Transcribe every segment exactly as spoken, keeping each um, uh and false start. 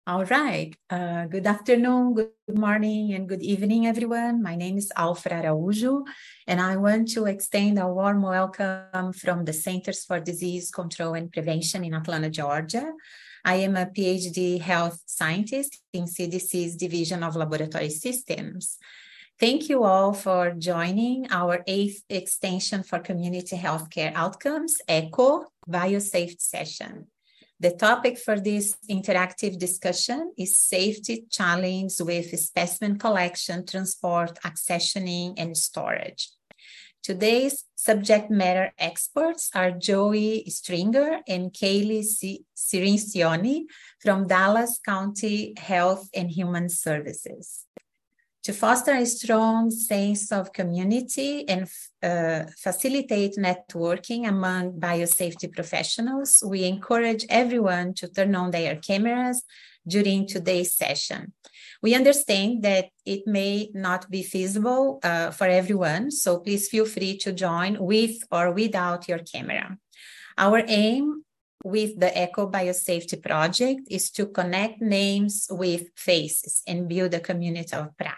All right. Uh, good afternoon, good morning, and good evening, everyone. My name is Alfra Araújo, and I want to extend a warm welcome from the Centers for Disease Control and Prevention in Atlanta, Georgia. I am a PhD health scientist in C D C's Division of Laboratory Systems. Thank you all for joining our eighth Extension for Community Healthcare Outcomes, ECHO, BioSafety session. The topic for this interactive discussion is safety challenge with specimen collection, transport, accessioning, and storage. Today's subject matter experts are Joey Stringer and Kaylee Cirincione from Dallas County Health and Human Services. To foster a strong sense of community and uh, facilitate networking among biosafety professionals, we encourage everyone to turn on their cameras during today's session. We understand that it may not be feasible uh, for everyone, so please feel free to join with or without your camera. Our aim with the ECHO Biosafety Project is to connect names with faces and build a community of practice.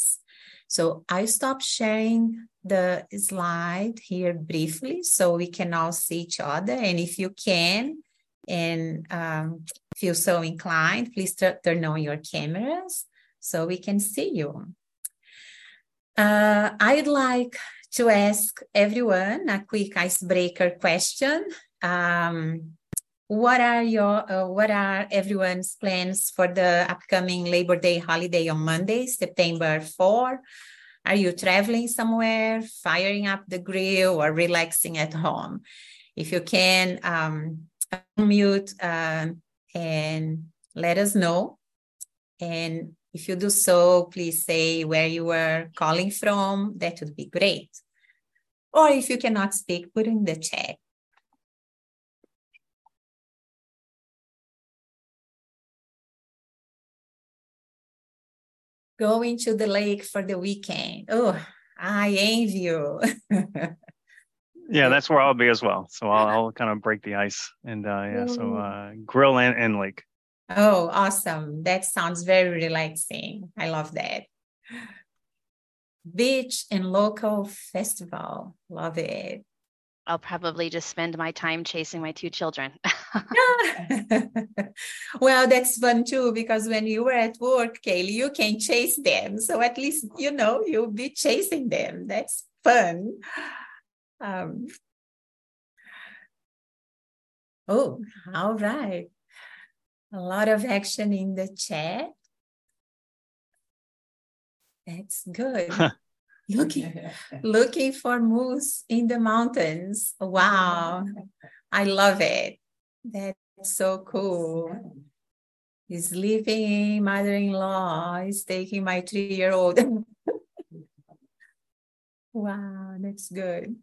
So I stop sharing the slide here briefly so we can all see each other. And if you can and um, feel so inclined, please turn on your cameras so we can see you. Uh, I'd like to ask everyone a quick icebreaker question. Um, What are your, uh, what are everyone's plans for the upcoming Labor Day holiday on Monday, September fourth? Are you traveling somewhere, firing up the grill, or relaxing at home? If you can, um, unmute uh, and let us know. And if you do so, please say where you were calling from. That would be great. Or if you cannot speak, put in the chat. Going to the lake for the weekend. Oh, I envy you. Yeah, that's where I'll be as well. So I'll, I'll kind of break the ice and uh, yeah, so uh, grill and, and lake. Oh, awesome. That sounds very relaxing. I love that. Beach and local festival. Love it. I'll probably just spend my time chasing my two children. Well, that's fun too, because when you were at work, Kaylee, you can chase them. So at least, you know, you'll be chasing them. That's fun. Um, oh, all right. A lot of action in the chat. That's good. Looking, looking for moose in the mountains. Wow. I love it. That's so cool. He's living, mother-in-law is taking my three-year-old. Wow, that's good.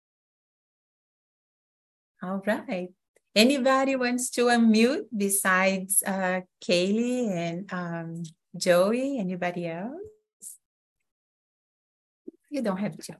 All right. Anybody wants to unmute besides uh, Kaylee and um, Joey? Anybody else? You don't have to.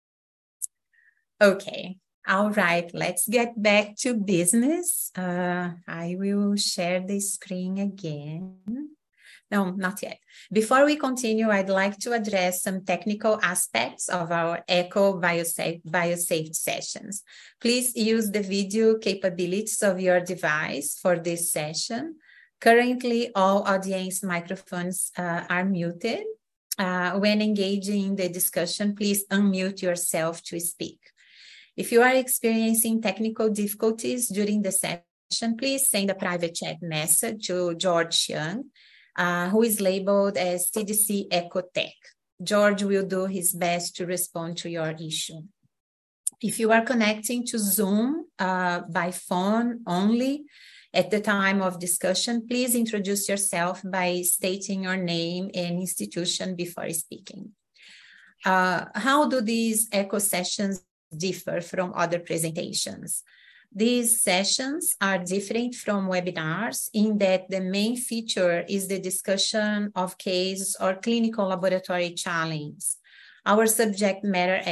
Okay. All right. Let's get back to business. Uh, I will share the screen again. No, not yet. Before we continue, I'd like to address some technical aspects of our ECHO BioSafe, BioSafety sessions. Please use the video capabilities of your device for this session. Currently, all audience microphones uh, are muted. Uh, when engaging in the discussion, please unmute yourself to speak. If you are experiencing technical difficulties during the session, please send a private chat message to George Young, uh, who is labeled as C D C ECHOTech. George will do his best to respond to your issue. If you are connecting to Zoom uh, by phone only, at the time of discussion, please introduce yourself by stating your name and institution before speaking. Uh, how do these ECHO sessions differ from other presentations? These sessions are different from webinars in that the main feature is the discussion of case or clinical laboratory challenge. Our subject matter experts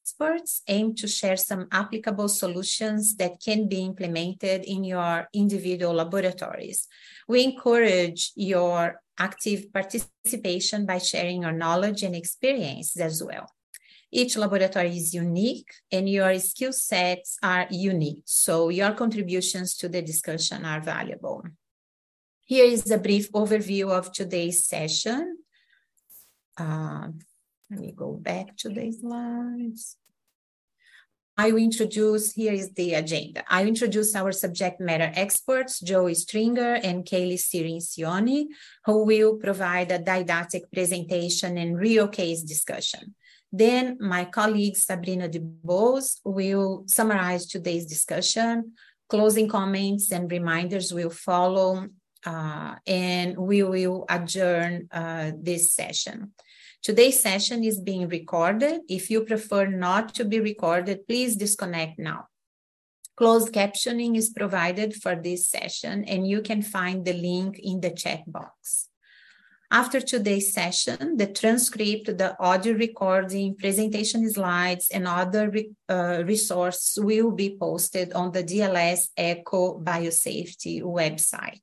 experts aim to share some applicable solutions that can be implemented in your individual laboratories. We encourage your active participation by sharing your knowledge and experience as well. Each laboratory is unique and your skill sets are unique, so your contributions to the discussion are valuable. Here is a brief overview of today's session. Uh, let me go back to the slides. I will introduce, here is the agenda. I will introduce our subject matter experts, Joey Stringer and Kaylee Cirincione, who will provide a didactic presentation and real case discussion. Then my colleague Sabrina DuBose will summarize today's discussion. Closing comments and reminders will follow, uh, and we will adjourn uh, this session. Today's session is being recorded. If you prefer not to be recorded, please disconnect now. Closed captioning is provided for this session, and you can find the link in the chat box. After today's session, the transcript, the audio recording, presentation slides, and other re uh, resources will be posted on the D L S Eco Biosafety website.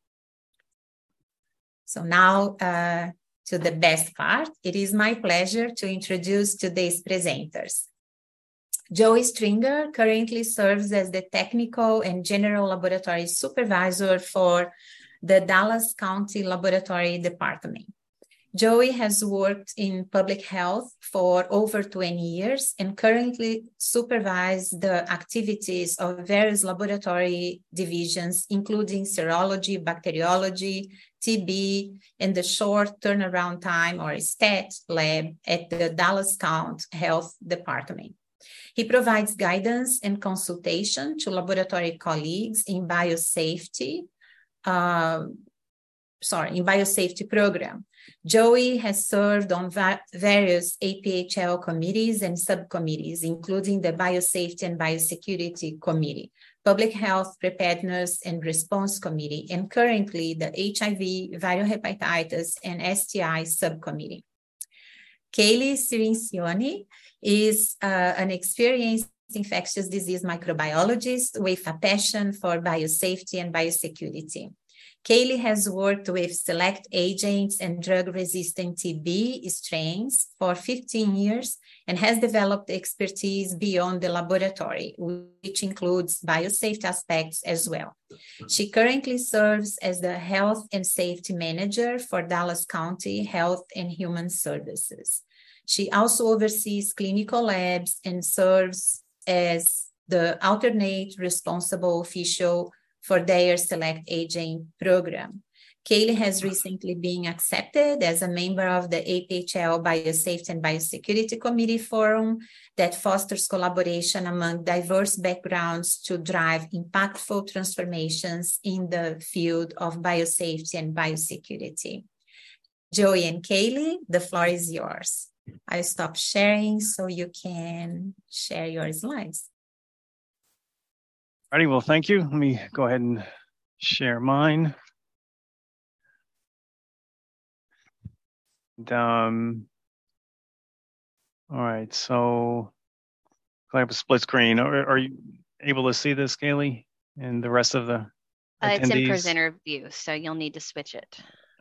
So now uh, to the best part, it is my pleasure to introduce today's presenters. Joey Stringer currently serves as the Technical and General Laboratory Supervisor for the Dallas County Laboratory Department. Joey has worked in public health for over twenty years and currently supervises the activities of various laboratory divisions, including serology, bacteriology, T B, and the short turnaround time or STAT lab at the Dallas County Health Department. He provides guidance and consultation to laboratory colleagues in biosafety, uh, sorry, in biosafety program. Joey has served on va various A P H L committees and subcommittees, including the Biosafety and Biosecurity Committee, Public Health Preparedness and Response Committee, and currently the H I V, viral hepatitis, and S T I subcommittee. Kaylee Cirincione is uh, an experienced infectious disease microbiologist with a passion for biosafety and biosecurity. Kaylee has worked with select agents and drug-resistant T B strains for fifteen years and has developed expertise beyond the laboratory, which includes biosafety aspects as well. She currently serves as the Health and Safety Manager for Dallas County Health and Human Services. She also oversees clinical labs and serves as the alternate responsible official for their Select Agent program. Kaylee has recently been accepted as a member of the A P H L Biosafety and Biosecurity Committee Forum that fosters collaboration among diverse backgrounds to drive impactful transformations in the field of biosafety and biosecurity. Joey and Kaylee, the floor is yours. I stop sharing so you can share your slides. Alrighty, well, thank you. Let me go ahead and share mine. And, um, all right, so I have a split screen. Are, are you able to see this, Kaylee, and the rest of the uh, attendees? It's in presenter view, so you'll need to switch it.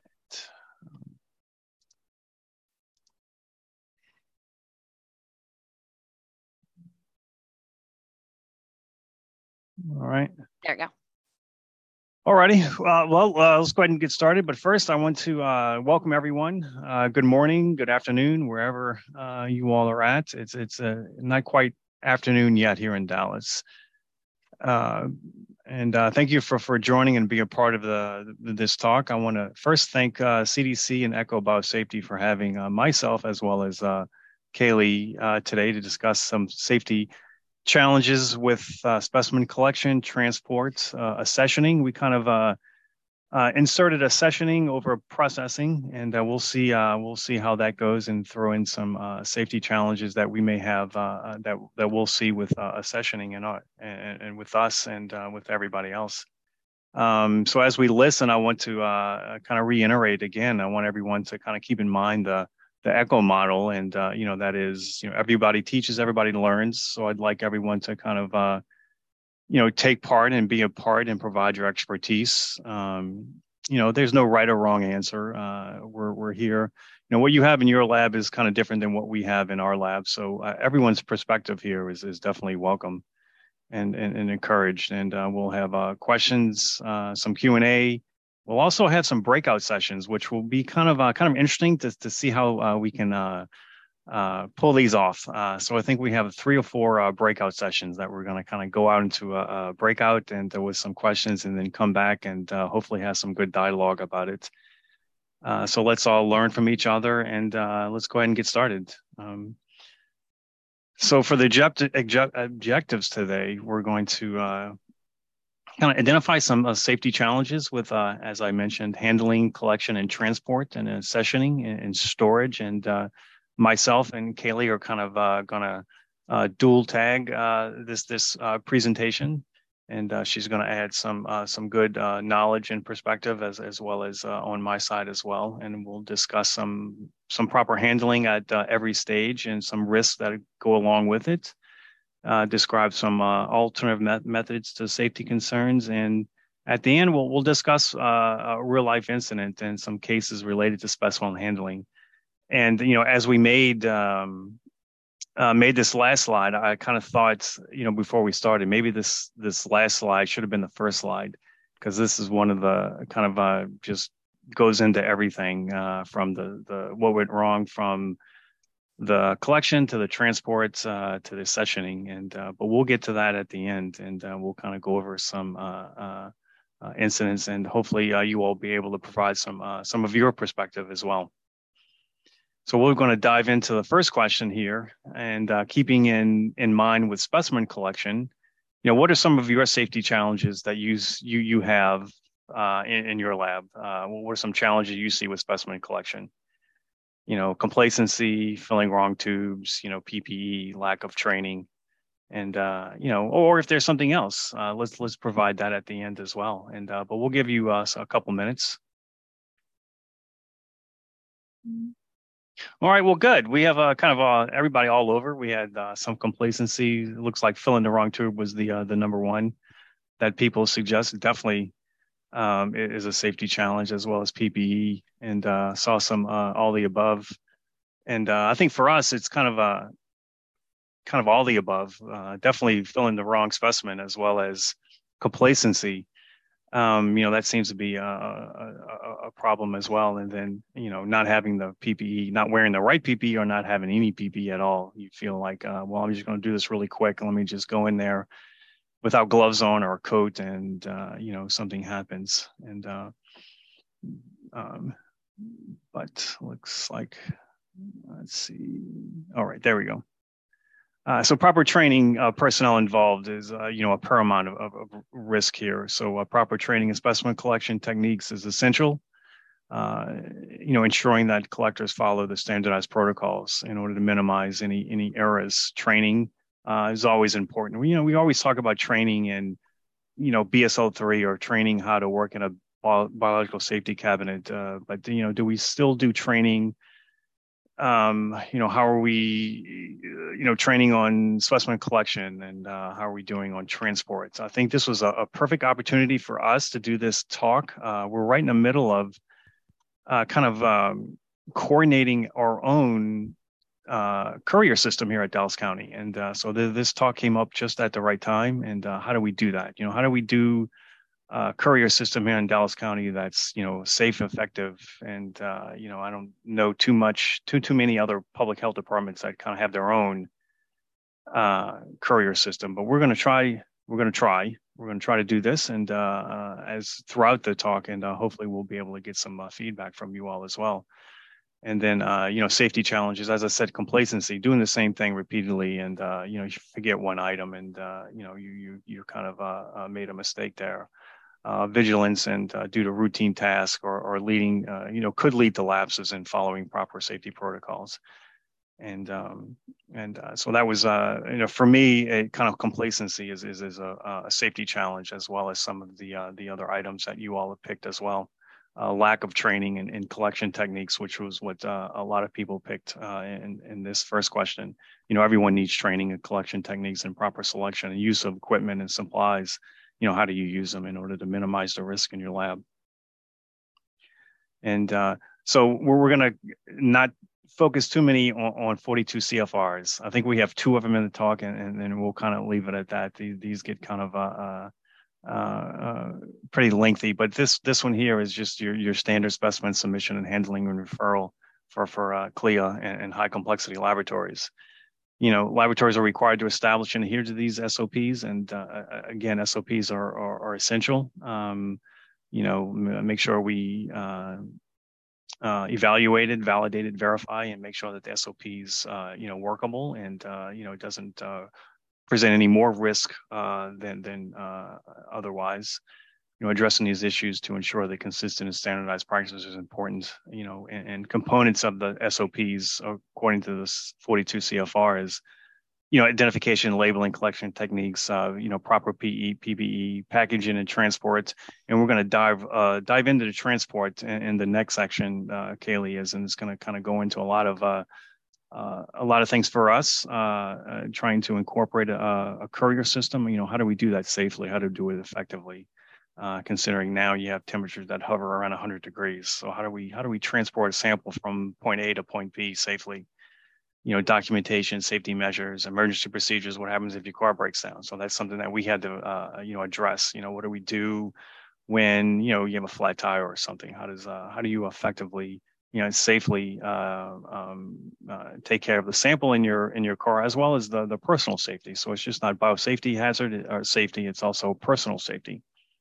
All right. There we go. All righty. Uh, well, uh, let's go ahead and get started. But first, I want to uh, welcome everyone. Uh, good morning, good afternoon, wherever uh, you all are at. It's it's uh, not quite afternoon yet here in Dallas. Uh, and uh, thank you for for joining and being a part of the, the this talk. I want to first thank uh, C D C and Eco Biosafety for having uh, myself as well as uh, Kaylee uh, today to discuss some safety challenges with uh, specimen collection, transport, uh, accessioning. We kind of uh, uh, inserted accessioning over processing, and uh, we'll see uh, we'll see how that goes, and throw in some uh, safety challenges that we may have uh, that that we'll see with uh, accessioning and, uh, and and with us and uh, with everybody else. Um, so as we listen, I want to uh, kind of reiterate again. I want everyone to kind of keep in mind the the ECHO model, and uh, you know that is, you know, everybody teaches, everybody learns. So I'd like everyone to kind of uh, you know take part and be a part and provide your expertise. Um, you know, there's no right or wrong answer. Uh, we're we're here. You know, what you have in your lab is kind of different than what we have in our lab. So uh, everyone's perspective here is is definitely welcome and and, and encouraged. And uh, we'll have uh, questions, uh, some Q and A. We'll also have some breakout sessions, which will be kind of uh, kind of interesting to to see how uh, we can uh, uh, pull these off. Uh, so I think we have three or four uh, breakout sessions that we're going to kind of go out into a, a breakout and uh, with some questions, and then come back and uh, hopefully have some good dialogue about it. Uh, so let's all learn from each other, and uh, let's go ahead and get started. Um, so for the object- objectives today, we're going to uh, kind of identify some uh, safety challenges with, uh, as I mentioned, handling, collection, and transport, and uh, sessioning and, and storage. And uh, myself and Kaylee are kind of uh, going to uh, dual tag uh, this this uh, presentation, and uh, she's going to add some uh, some good uh, knowledge and perspective as as well as uh, on my side as well. And we'll discuss some some proper handling at uh, every stage and some risks that go along with it. Uh, describe some uh, alternative met- methods to safety concerns, and at the end, we'll we'll discuss uh, a real life incident and some cases related to specimen handling. And you know, as we made um, uh, made this last slide, I kind of thought, you know, before we started, maybe this this last slide should have been the first slide, because this is one of the kind of uh, just goes into everything uh, from the the what went wrong from the collection to the transports uh, to the sessioning, and uh, but we'll get to that at the end, and uh, we'll kind of go over some uh, uh, uh, incidents, and hopefully uh, you all be able to provide some uh, some of your perspective as well. So we're going to dive into the first question here, and uh, keeping in in mind with specimen collection, you know, what are some of your safety challenges that you you you have uh, in, in your lab? Uh, what are some challenges you see with specimen collection? You know, complacency, filling wrong tubes, you know, P P E, lack of training, and uh, you know, or if there's something else, uh, let's let's provide that at the end as well. And uh, but we'll give you uh, a couple minutes. Mm-hmm. All right, well, good. We have uh, kind of uh, everybody all over. We had uh, some complacency. It looks like filling the wrong tube was the uh, the number one that people suggest. Definitely um, is a safety challenge, as well as P P E, and uh, saw some uh, all the above. And uh, I think for us, it's kind of a kind of all the above. Uh, definitely filling the wrong specimen, as well as complacency. Um, you know, that seems to be a, a, a problem as well. And then, you know, not having the P P E, not wearing the right P P E, or not having any P P E at all. You feel like, uh, well, I'm just going to do this really quick. Let me just go in there without gloves on or a coat, and, uh, you know, something happens. And, uh, um, but looks like, let's see. All right, there we go. Uh, so proper training uh, personnel involved is, uh, you know, a paramount of, of, of risk here. So uh, proper training in specimen collection techniques is essential. Uh, you know, ensuring that collectors follow the standardized protocols in order to minimize any any errors. Training uh, is always important. You know, we always talk about training in, you know, B S L three, or training how to work in a bio- biological safety cabinet. Uh, but, you know, do we still do training? Um, you know, how are we, you know, training on specimen collection, and uh, how are we doing on transports? I think this was a, a perfect opportunity for us to do this talk. Uh, we're right in the middle of uh, kind of um, coordinating our own uh, courier system here at Dallas County. And uh, so th- this talk came up just at the right time. And uh, how do we do that? You know, how do we do Uh, courier system here in Dallas County that's, you know, safe, effective, and uh, you know, I don't know too much, too too many other public health departments that kind of have their own uh, courier system. But we're going to try. We're going to try. We're going to try to do this, and uh, uh, as throughout the talk, and uh, hopefully we'll be able to get some uh, feedback from you all as well. And then, uh, you know, safety challenges, as I said, complacency, doing the same thing repeatedly, and uh, you know, you forget one item, and uh, you know, you you you kind of uh, uh, made a mistake there. Uh, vigilance and uh, due to routine tasks, or, or leading, uh, you know, could lead to lapses in following proper safety protocols. And um, and uh, so that was, uh, you know, for me, a kind of complacency is is, is a, a safety challenge, as well as some of the uh, the other items that you all have picked as well. uh, lack of training in, in collection techniques, which was what uh, a lot of people picked uh, in, in this first question. You know, everyone needs training in collection techniques and proper selection and use of equipment and supplies. You know, how do you use them in order to minimize the risk in your lab? And uh, so we're, we're going to not focus too many on, on forty-two C F Rs. I think we have two of them in the talk, and, and, and we'll kind of leave it at that. These, these get kind of uh, uh, uh, pretty lengthy, but this this one here is just your, your standard specimen submission and handling and referral for, for uh, C L I A and, and high complexity laboratories. You know, laboratories are required to establish and adhere to these S O Ps, and uh, again, S O Ps are, are, are essential. Um, you know, make sure we uh, uh, evaluated, validated, verify, and make sure that the S O Ps, uh, you know, workable and, uh, you know, it doesn't uh, present any more risk uh, than, than uh, otherwise. You know, addressing these issues to ensure that consistent and standardized practices is important, you know, and, and components of the S O Ps, according to this forty-two C F R, is, you know, identification, labeling, collection techniques, uh, you know, proper P E, P B E, packaging and transport. And we're going to dive uh, dive into the transport in, in the next section, uh, Kaylee is, and it's going to kind of go into a lot of uh, uh, a lot of things for us, uh, uh, trying to incorporate a, a courier system. You know, how do we do that safely? How to do it effectively? Uh, considering now you have temperatures that hover around one hundred degrees. So how do we how do we transport a sample from point A to point B safely? You know, documentation, safety measures, emergency procedures. What happens if your car breaks down? So that's something that we had to uh, you know address. You know, what do we do when you know you have a flat tire or something? How does uh, how do you effectively you know safely uh, um, uh, take care of the sample in your in your car as well as the the personal safety? So it's just not biosafety hazard or safety; it's also personal safety.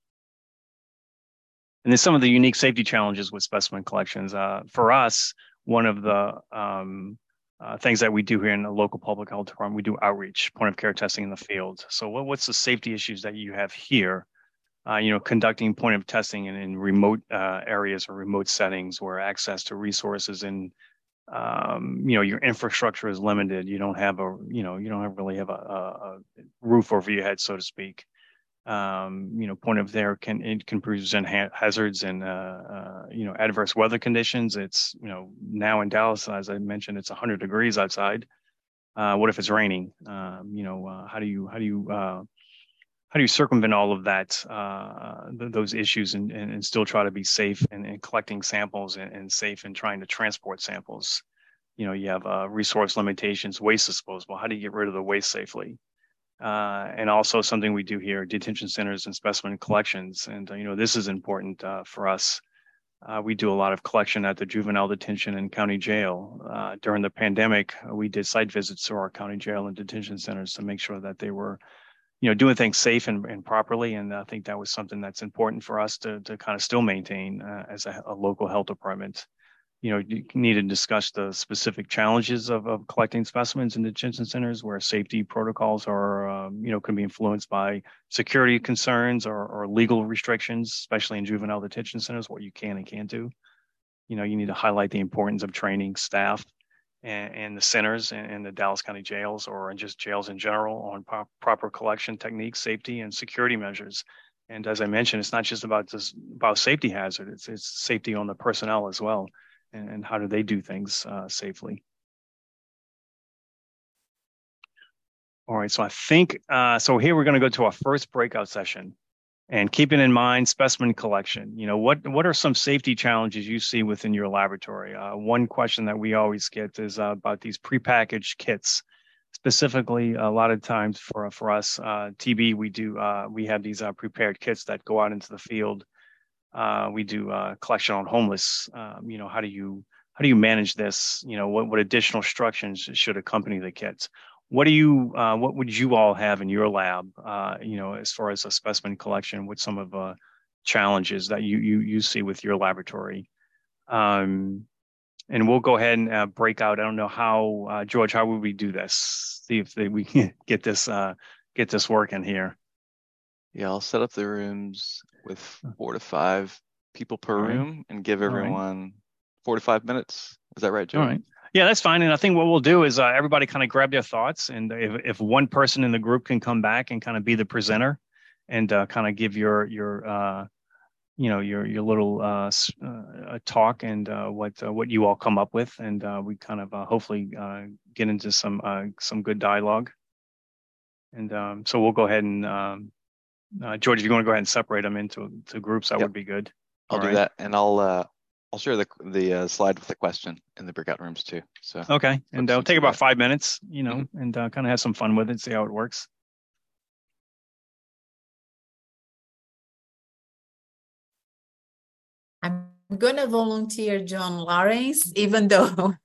And then some of the unique safety challenges with specimen collections. Uh, for us, one of the um, uh, things that we do here in the local public health department, we do outreach, point of care testing in the field. So what, what's the safety issues that you have here? Uh, you know, conducting point of testing in, in remote uh, areas or remote settings where access to resources and, um, you know, your infrastructure is limited. You don't have a, you know, you don't have really have a, a, a roof over your head, so to speak. Um, you know, point of there can it can present ha- hazards and uh, uh, you know adverse weather conditions. It's you know now in Dallas, as I mentioned, it's one hundred degrees outside. Uh, what if it's raining? Um, you know, uh, how do you how do you uh, how do you circumvent all of that uh, th- those issues and, and, and still try to be safe and, and collecting samples and, and safe and trying to transport samples? You know, you have uh, resource limitations, waste disposal. How do you get rid of the waste safely? Uh, and also something we do here, detention centers and specimen collections. And, uh, you know, this is important uh, for us. Uh, we do a lot of collection at the juvenile detention and county jail. Uh, during the pandemic, we did site visits to our county jail and detention centers to make sure that they were, you know, doing things safe and, and properly. And I think that was something that's important for us to, to kind of still maintain uh, as a, a local health department. You know, you need to discuss the specific challenges of, of collecting specimens in detention centers where safety protocols are, um, you know, can be influenced by security concerns or, or legal restrictions, especially in juvenile detention centers, what you can and can't do. You know, you need to highlight the importance of training staff and, and the centers and, and the Dallas County jails or just jails in general on pro- proper collection techniques, safety and security measures. And as I mentioned, it's not just about this about safety hazard, it's, it's safety on the personnel as well. And how do they do things uh, safely? All right, so I think, uh, so here we're gonna go to our first breakout session. And keeping in mind specimen collection, you know, what, what are some safety challenges you see within your laboratory? Uh, one question that we always get is uh, about these prepackaged kits. Specifically, a lot of times for, for us, uh, T B, we do, uh, we have these uh, prepared kits that go out into the field. Uh, we do uh, collection on homeless. Um, you know, how do you how do you manage this? You know, what, what additional instructions should accompany the kits? What do you uh, what would you all have in your lab? Uh, you know, as far as a specimen collection, what some of the uh, challenges that you you you see with your laboratory? Um, and we'll go ahead and uh, break out. I don't know how uh, George, how would we do this? See if they, we can get this uh, get this working here. Yeah, I'll set up the rooms with four to five people per right. room and give everyone right. four to five minutes. Is that right, Joe? All right. Yeah, that's fine. And I think what we'll do is uh, everybody kind of grab their thoughts. And if, if one person in the group can come back and kind of be the presenter and uh, kind of give your, your uh, you know, your your little uh, uh, talk and uh, what uh, what you all come up with, and uh, we kind of uh, hopefully uh, get into some uh, some good dialogue. And um, so we'll go ahead and um, uh, George, if you want to go ahead and separate them into to groups, that Yep. would be good. I'll all do right. that, and I'll uh, I'll share the the uh, slide with the question in the breakout rooms too. So okay, and it'll take about that. five minutes, you know, mm-hmm. and uh, kind of have some fun with it, see how it works. I'm going to volunteer John Lawrence, even though,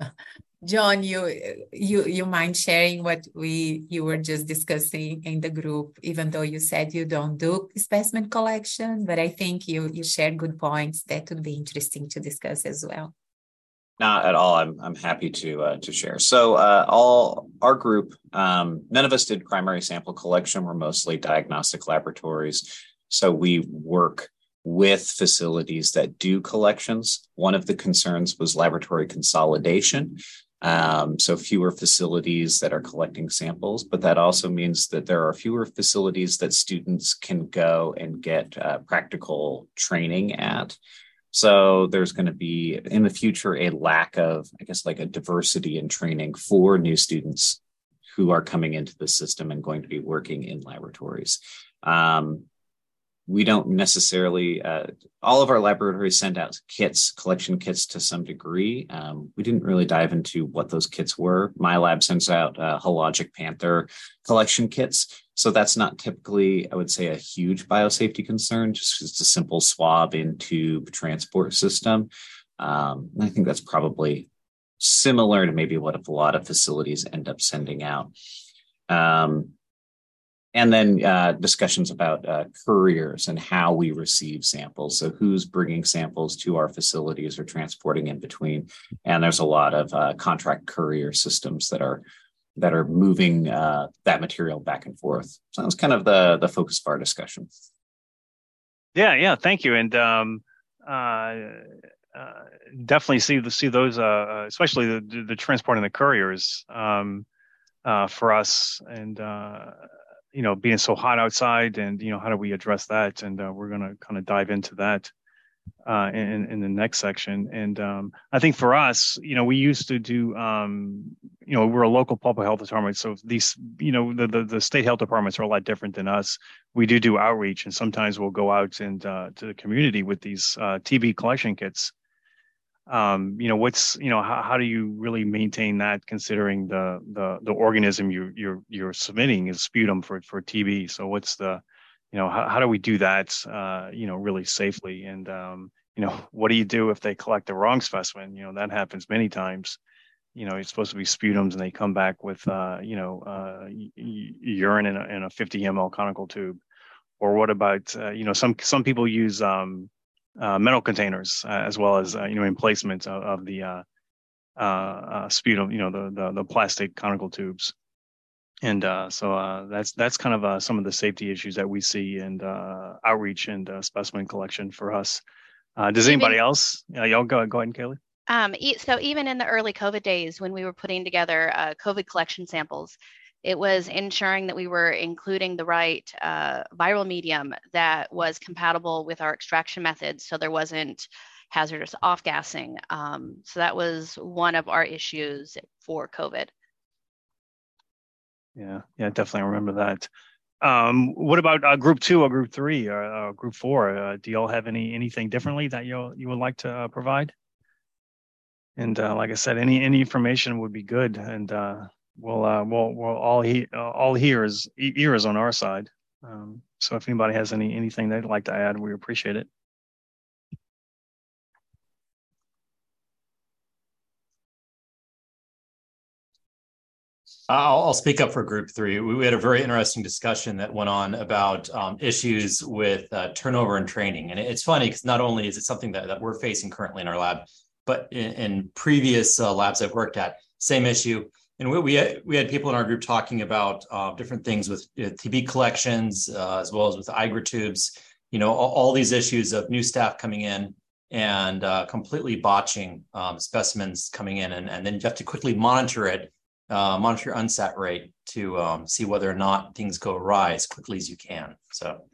John, you you you mind sharing what we you were just discussing in the group, even though you said you don't do specimen collection, but I think you you shared good points that would be interesting to discuss as well. Not at all. I'm I'm happy to uh, to share. So uh, all our group, um, none of us did primary sample collection. We're mostly diagnostic laboratories. So we work with facilities that do collections. One of the concerns was laboratory consolidation. Um, so fewer facilities that are collecting samples, but that also means that there are fewer facilities that students can go and get uh, practical training at. So there's going to be in the future a lack of, I guess, like a diversity in training for new students who are coming into the system and going to be working in laboratories. Um, we don't necessarily, uh, all of our laboratories send out kits, collection kits to some degree. Um, we didn't really dive into what those kits were. My lab sends out uh, Hologic Panther collection kits. So that's not typically, I would say, a huge biosafety concern, just it's a simple swab in tube transport system. Um, and I think that's probably similar to maybe what a lot of facilities end up sending out. Um, And then uh, discussions about uh, couriers and how we receive samples. So who's bringing samples to our facilities or transporting in between. And there's a lot of uh, contract courier systems that are that are moving uh, that material back and forth. So that's kind of the, the focus of our discussion. Yeah, yeah, thank you. And um, uh, uh, definitely see, the, see those, uh, especially the, the transport and the couriers um, uh, for us. And uh, you know, being so hot outside, and you know, how do we address that? And uh, we're going to kind of dive into that uh, in in the next section. And um, I think for us, you know, we used to do, um, you know, we're a local public health department, so these, you know, the, the the state health departments are a lot different than us. We do do outreach, and sometimes we'll go out and uh, to the community with these uh, T B collection kits. Um, you know, what's, you know, how, how do you really maintain that, considering the the the organism you you're you're submitting is sputum for for T B? So what's the, you know, how, how do we do that, uh, you know, really safely? And um, you know, what do you do if they collect the wrong specimen? You know, that happens many times. You know, it's supposed to be sputums, and they come back with, uh, you know, uh, urine in a, in a fifty milliliter conical tube. Or what about, uh, you know, some some people use um, Uh, metal containers, uh, as well as, uh, you know, emplacements of, of the uh, uh, uh, sputum, you know, the, the the plastic conical tubes. And uh, so uh, that's that's kind of uh, some of the safety issues that we see in uh, outreach and uh, specimen collection for us. Uh, does even, anybody else? Uh, y'all go, go ahead, Kaylee. Um, so even in the early COVID days, when we were putting together uh, COVID collection samples, it was ensuring that we were including the right uh, viral medium that was compatible with our extraction methods, so there wasn't hazardous off-gassing. Um, so that was one of our issues for COVID. Yeah, yeah, definitely remember that. Um, what about uh, group two or group three or uh, group four? Uh, do y'all have any anything differently that you you would like to uh, provide? And uh, like I said, any any information would be good. And uh, We'll, uh, we'll, we'll all he, uh, all hears ears on our side. Um, so if anybody has any anything they'd like to add, we appreciate it. I'll, I'll speak up for group three. We, we had a very interesting discussion that went on about um, issues with uh, turnover and training. And it's funny because not only is it something that, that we're facing currently in our lab, but in, in previous uh, labs I've worked at, same issue. And we we had, we had people in our group talking about uh, different things with uh, T B collections, uh, as well as with I G R tubes, you know, all, all these issues of new staff coming in and uh, completely botching um, specimens coming in. And, and then you have to quickly monitor it, uh, monitor your unsat rate to um, see whether or not things go awry as quickly as you can. So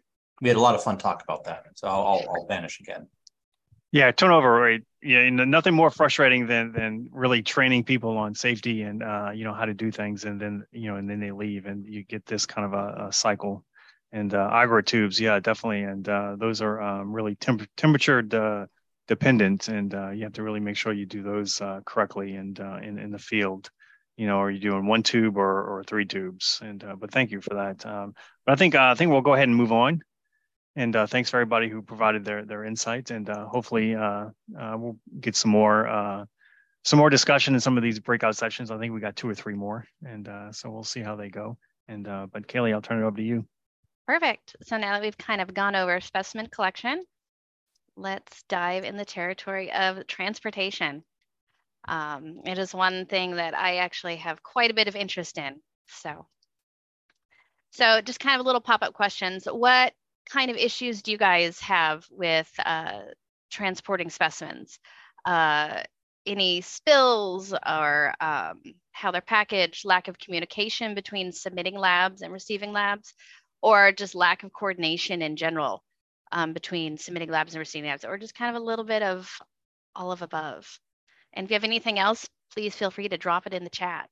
we had a lot of fun talking about that. So I'll, I'll, I'll vanish again. Yeah, turnover rate. Yeah, and nothing more frustrating than than really training people on safety and uh, you know how to do things, and then you know and then they leave, and you get this kind of a, a cycle. And uh, I G R tubes, yeah, definitely, and uh, those are um, really temp- temperature de- dependent, and uh, you have to really make sure you do those uh, correctly and uh, in in the field. You know, are you doing one tube or or three tubes? And uh, but thank you for that. Um, but I think uh, I think we'll go ahead and move on. And uh, thanks for everybody who provided their their insights, and uh, hopefully uh, uh, we'll get some more uh, some more discussion in some of these breakout sessions. I think we got two or three more, and uh, so we'll see how they go. And uh, but Kaylee, I'll turn it over to you. Perfect. So now that we've kind of gone over specimen collection, let's dive in the territory of transportation. Um, it is one thing that I actually have quite a bit of interest in. So, so just kind of little pop-up questions. What kind of issues do you guys have with uh, transporting specimens? Uh, any spills or um, how they're packaged, lack of communication between submitting labs and receiving labs, or just lack of coordination in general um, between submitting labs and receiving labs, or just kind of a little bit of all of above? And if you have anything else, please feel free to drop it in the chat.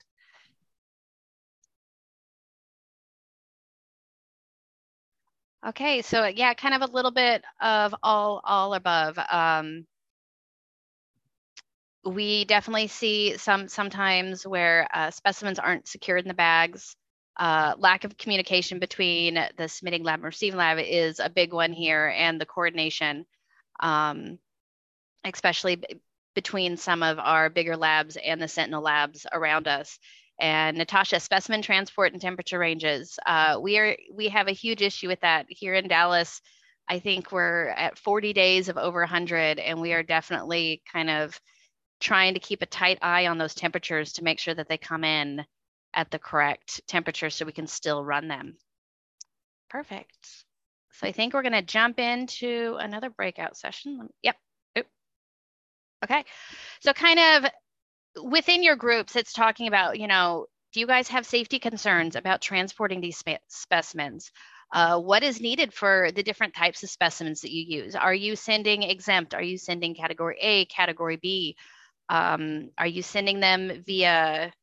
Okay, so yeah, kind of a little bit of all all above. Um, we definitely see some sometimes where uh, specimens aren't secured in the bags. Uh, lack of communication between the submitting lab and receiving lab is a big one here, and the coordination, um, especially b- between some of our bigger labs and the Sentinel labs around us. And Natasha, specimen transport and temperature ranges. Uh, we are we have a huge issue with that here in Dallas. I think we're at forty days of over one hundred, and we are definitely kind of trying to keep a tight eye on those temperatures to make sure that they come in at the correct temperature so we can still run them. Perfect. So I think we're going to jump into another breakout session. Yep. Oop. Okay. So kind of within your groups, it's talking about, you know, do you guys have safety concerns about transporting these spe specimens? Uh, what is needed for the different types of specimens that you use? Are you sending exempt? Are you sending category A, category B? Um, are you sending them via,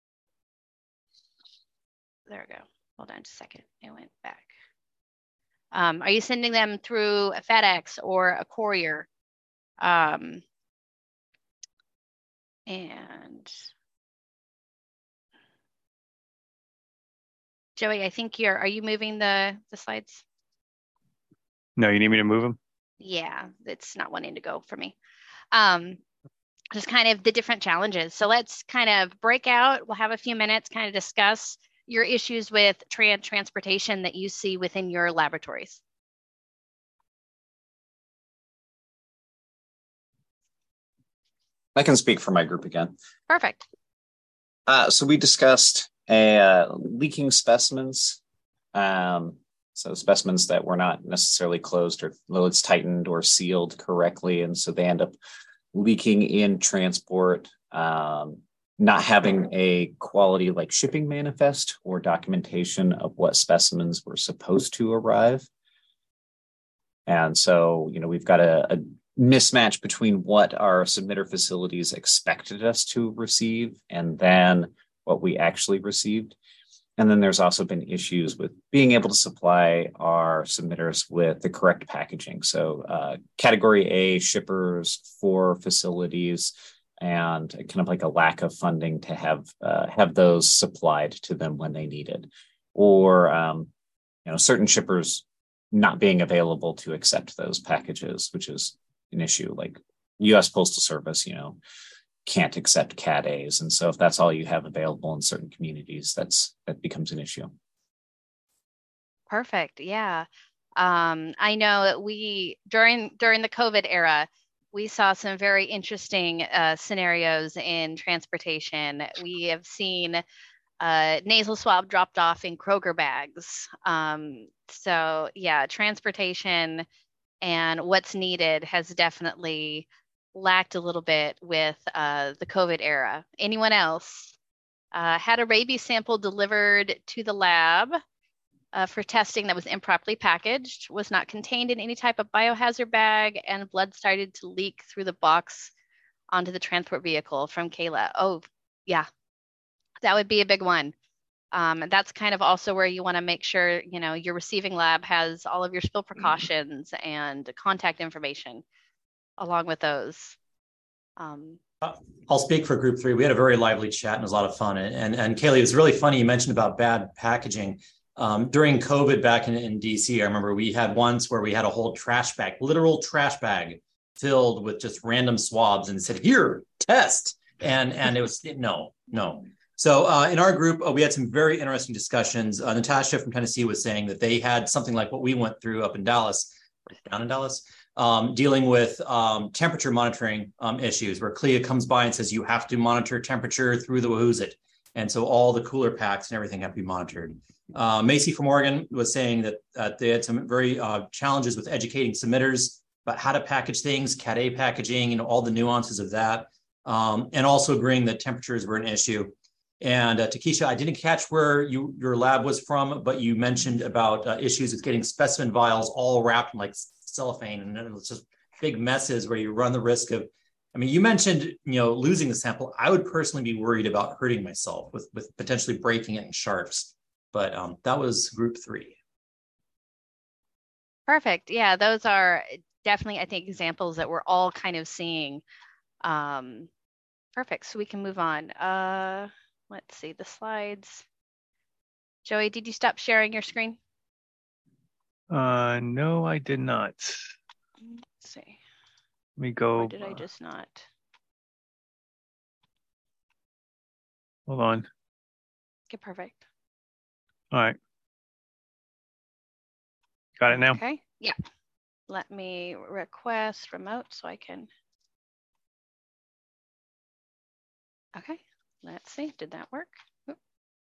there we go. Hold on just a second. It went back. Um, are you sending them through a FedEx or a courier? Um, and Joey, I think you're, are you moving the, the slides? No, you need me to move them? Yeah, it's not wanting to go for me. Um, just kind of the different challenges. So let's kind of break out. We'll have a few minutes, kind of discuss your issues with trans transportation that you see within your laboratories. I can speak for my group again. Perfect. Uh, so we discussed uh, leaking specimens. Um, so specimens that were not necessarily closed or loads tightened or sealed correctly. And so they end up leaking in transport, um, not having a quality like shipping manifest or documentation of what specimens were supposed to arrive. And so, you know, we've got a, a mismatch between what our submitter facilities expected us to receive and then what we actually received. And then there's also been issues with being able to supply our submitters with the correct packaging. So uh, category A shippers for facilities and kind of like a lack of funding to have uh, have those supplied to them when they needed, or um, you know, certain shippers not being available to accept those packages, which is an issue. Like U S Postal Service, you know, can't accept Cat A's. And so if that's all you have available in certain communities, that's that becomes an issue. Perfect. Yeah. Um, I know that we, during, during the COVID era, we saw some very interesting uh, scenarios in transportation. We have seen uh, nasal swab dropped off in Kroger bags. Um, so yeah, transportation and what's needed has definitely lacked a little bit with uh, the COVID era. Anyone else? Uh, had a rabies sample delivered to the lab uh, for testing that was improperly packaged, was not contained in any type of biohazard bag, and blood started to leak through the box onto the transport vehicle from Kayla. Oh, yeah, that would be a big one. Um, and that's kind of also where you want to make sure, you know, your receiving lab has all of your spill precautions and contact information along with those. Um, I'll speak for group three. We had a very lively chat and it was a lot of fun. And, and, and Kaylee, it was really funny. You mentioned about bad packaging. Um, during COVID back in, in D C, I remember we had once where we had a whole trash bag, literal trash bag filled with just random swabs and said, here, test. And, and it was, no, no. So uh, in our group, uh, we had some very interesting discussions. Uh, Natasha from Tennessee was saying that they had something like what we went through up in Dallas, down in Dallas, um, dealing with um, temperature monitoring um, issues where C L I A comes by and says you have to monitor temperature through the Wahoosit. And so all the cooler packs and everything have to be monitored. Uh, Macy from Oregon was saying that uh, they had some very uh, challenges with educating submitters about how to package things, Cat A packaging, you know, all the nuances of that, um, and also agreeing that temperatures were an issue. And uh, Takesha, I didn't catch where you your lab was from, but you mentioned about uh, issues with getting specimen vials all wrapped in like cellophane, and it was just big messes where you run the risk of, I mean, you mentioned, you know, losing the sample. I would personally be worried about hurting myself with, with potentially breaking it in sharps, but um, that was group three. Perfect. Yeah, those are definitely, I think, examples that we're all kind of seeing. Um, perfect. So we can move on. Uh, Let's see the slides. Joey, did you stop sharing your screen? Uh, no, I did not. Let's see. Let me go. Or did I just not? Hold on. Okay, perfect. All right. Got it now? Okay, yeah. Let me request remote so I can. Okay. Let's see, did that work? Oop.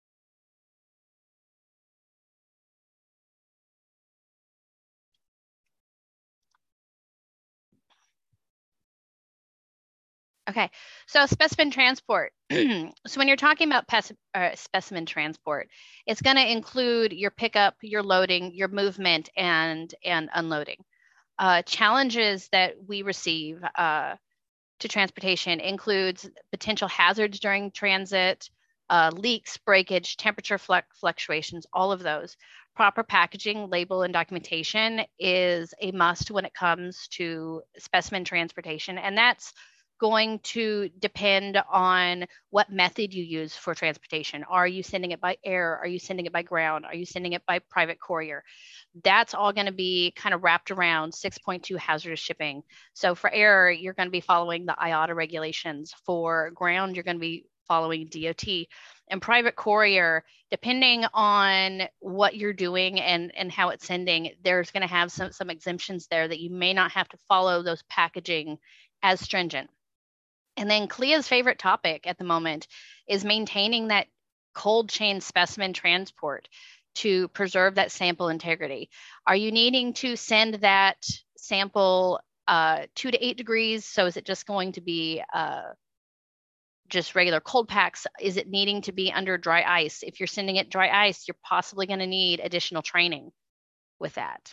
Okay, so specimen transport. So when you're talking about uh, specimen transport, it's going to include your pickup, your loading, your movement, and, and unloading. Uh, challenges that we receive uh, to transportation includes potential hazards during transit, uh, leaks, breakage, temperature fluctuations, all of those. Proper packaging, label, and documentation is a must when it comes to specimen transportation. And that's going to depend on what method you use for transportation. Are you sending it by air? Are you sending it by ground? Are you sending it by private courier? That's all going to be kind of wrapped around six point two hazardous shipping. So for air, you're going to be following the I A T A regulations. For ground, you're going to be following D O T. And private courier, depending on what you're doing and, and how it's sending, there's going to have some, some exemptions there that you may not have to follow those packaging as stringent. And then C L I A's favorite topic at the moment is maintaining that cold chain specimen transport to preserve that sample integrity. Are you needing to send that sample uh, two to eight degrees? So is it just going to be uh, just regular cold packs? Is it needing to be under dry ice? If you're sending it dry ice, you're possibly going to need additional training with that.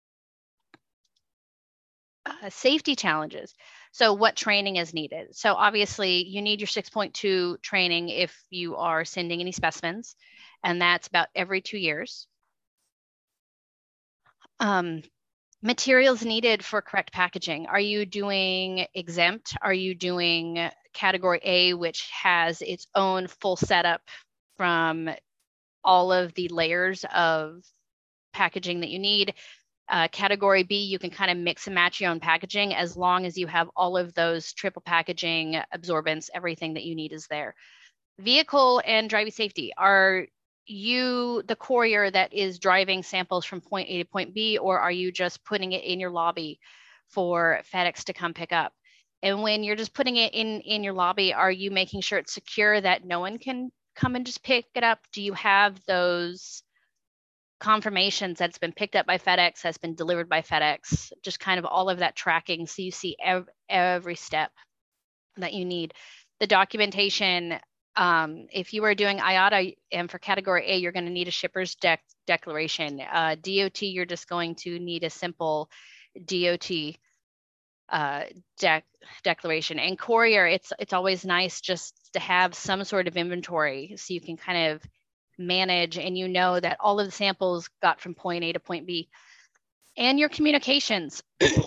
Uh, safety challenges. So what training is needed? So obviously you need your six point two training if you are sending any specimens, and that's about every two years. Um, materials needed for correct packaging. Are you doing exempt? Are you doing category A, which has its own full setup from all of the layers of packaging that you need? Uh, category B, you can kind of mix and match your own packaging as long as you have all of those triple packaging, absorbents, everything that you need is there. Vehicle and driving safety. Are you the courier that is driving samples from point A to point B, or are you just putting it in your lobby for FedEx to come pick up? And when you're just putting it in, in your lobby, are you making sure it's secure that no one can come and just pick it up? Do you have those confirmations that's been picked up by FedEx, has been delivered by FedEx, just kind of all of that tracking, so you see ev every step that you need. The documentation Um, if you are doing I A T A and for category A, you're going to need a shipper's dec declaration. Uh, D O T, you're just going to need a simple D O T uh, dec declaration. And courier, it's it's always nice just to have some sort of inventory so you can kind of manage and you know that all of the samples got from point A to point B. And your communications.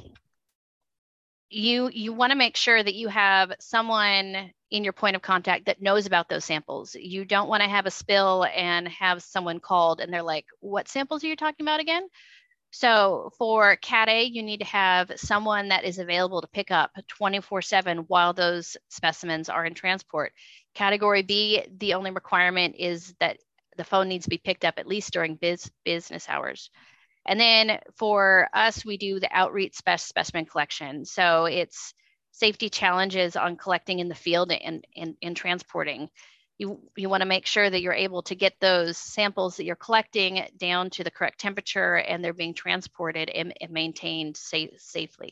you you want to make sure that you have someone in your point of contact that knows about those samples. You don't want to have a spill and have someone called and they're like, what samples are you talking about again? So for Cat A, you need to have someone that is available to pick up twenty-four seven while those specimens are in transport. Category B, the only requirement is that the phone needs to be picked up at least during biz, business hours. And then for us, we do the outreach spec specimen collection. So it's safety challenges on collecting in the field and, and, and transporting. You, you want to make sure that you're able to get those samples that you're collecting down to the correct temperature and they're being transported and, and maintained safe, safely.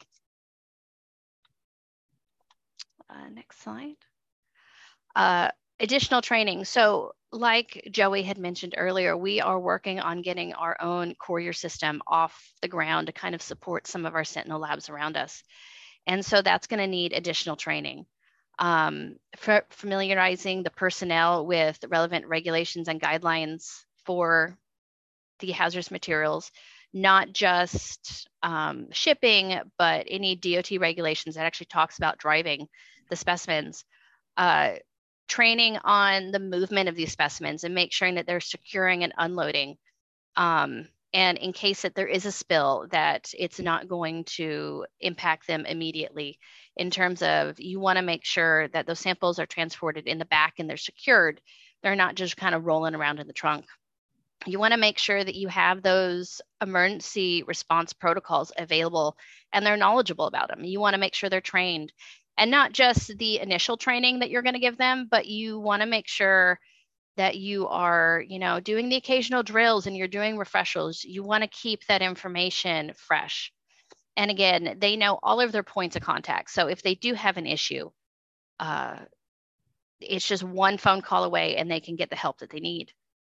Uh, next slide. Uh, additional training. So like Joey had mentioned earlier, we are working on getting our own courier system off the ground to kind of support some of our Sentinel labs around us. And so that's going to need additional training. Um, for familiarizing the personnel with relevant regulations and guidelines for the hazardous materials, not just um, shipping, but any D O T regulations that actually talks about driving the specimens. Uh, training on the movement of these specimens and make sure that they're securing and unloading. Um, and in case that there is a spill, that it's not going to impact them immediately in terms of you want to make sure that those samples are transported in the back and they're secured. They're not just kind of rolling around in the trunk. You want to make sure that you have those emergency response protocols available and they're knowledgeable about them. You want to make sure they're trained. And not just the initial training that you're going to give them, but you want to make sure that you are, you know, doing the occasional drills and you're doing refreshals. You want to keep that information fresh. And again, they know all of their points of contact. So if they do have an issue, uh, it's just one phone call away and they can get the help that they need.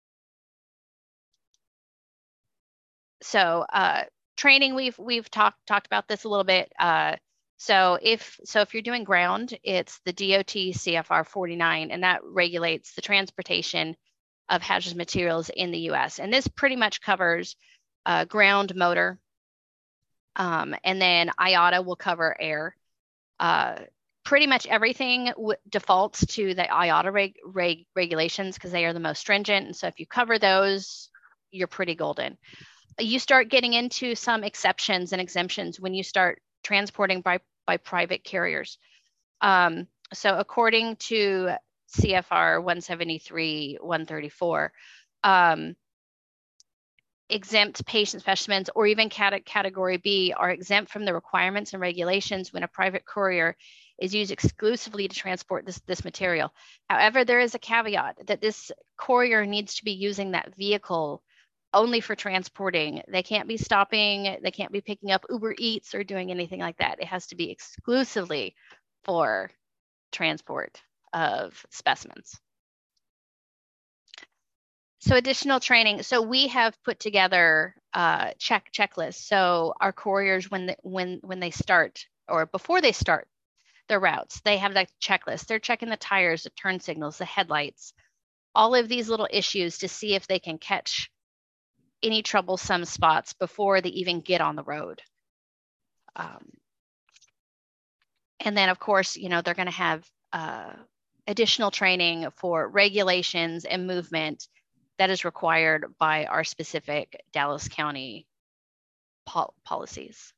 So uh, training, we've we've talked talked about this a little bit. Uh, So if so, if you're doing ground, it's the D O T C F R forty-nine, and that regulates the transportation of hazardous materials in the U S. And this pretty much covers uh, ground motor, um, and then I A T A will cover air. Uh, pretty much everything w defaults to the I A T A reg reg regulations because they are the most stringent. And so if you cover those, you're pretty golden. You start getting into some exceptions and exemptions when you start transporting by, by private carriers. Um, so according to C F R one seventy-three one thirty-four, um, exempt patient specimens or even cat category B are exempt from the requirements and regulations when a private courier is used exclusively to transport this, this material. However, there is a caveat that this courier needs to be using that vehicle only for transporting. They can't be stopping, they can't be picking up Uber Eats or doing anything like that. It has to be exclusively for transport of specimens. So additional training. So we have put together uh, check checklists. So our couriers, when the, when when they start or before they start their routes, they have that checklist. They're checking the tires, the turn signals, the headlights, all of these little issues to see if they can catch any troublesome spots before they even get on the road. Um, and then of course, you know, they're going to have uh, additional training for regulations and movement that is required by our specific Dallas County pol policies.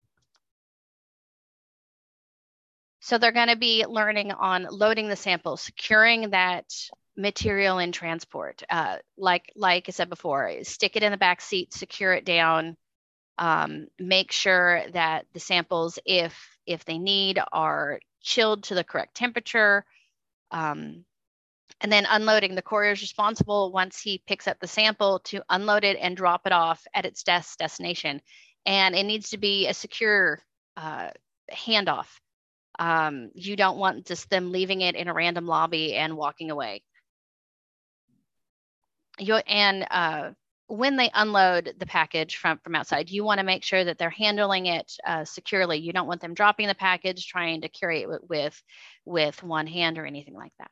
So they're going to be learning on loading the sample, securing that material in transport. Uh, like, like I said before, stick it in the back seat, secure it down, um, make sure that the samples, if, if they need, are chilled to the correct temperature. Um, and then unloading. The courier is responsible once he picks up the sample to unload it and drop it off at its des destination. And it needs to be a secure uh, handoff. Um, you don't want just them leaving it in a random lobby and walking away. You, and uh, when they unload the package from, from outside, you want to make sure that they're handling it uh, securely. You don't want them dropping the package, trying to carry it with, with, with one hand or anything like that.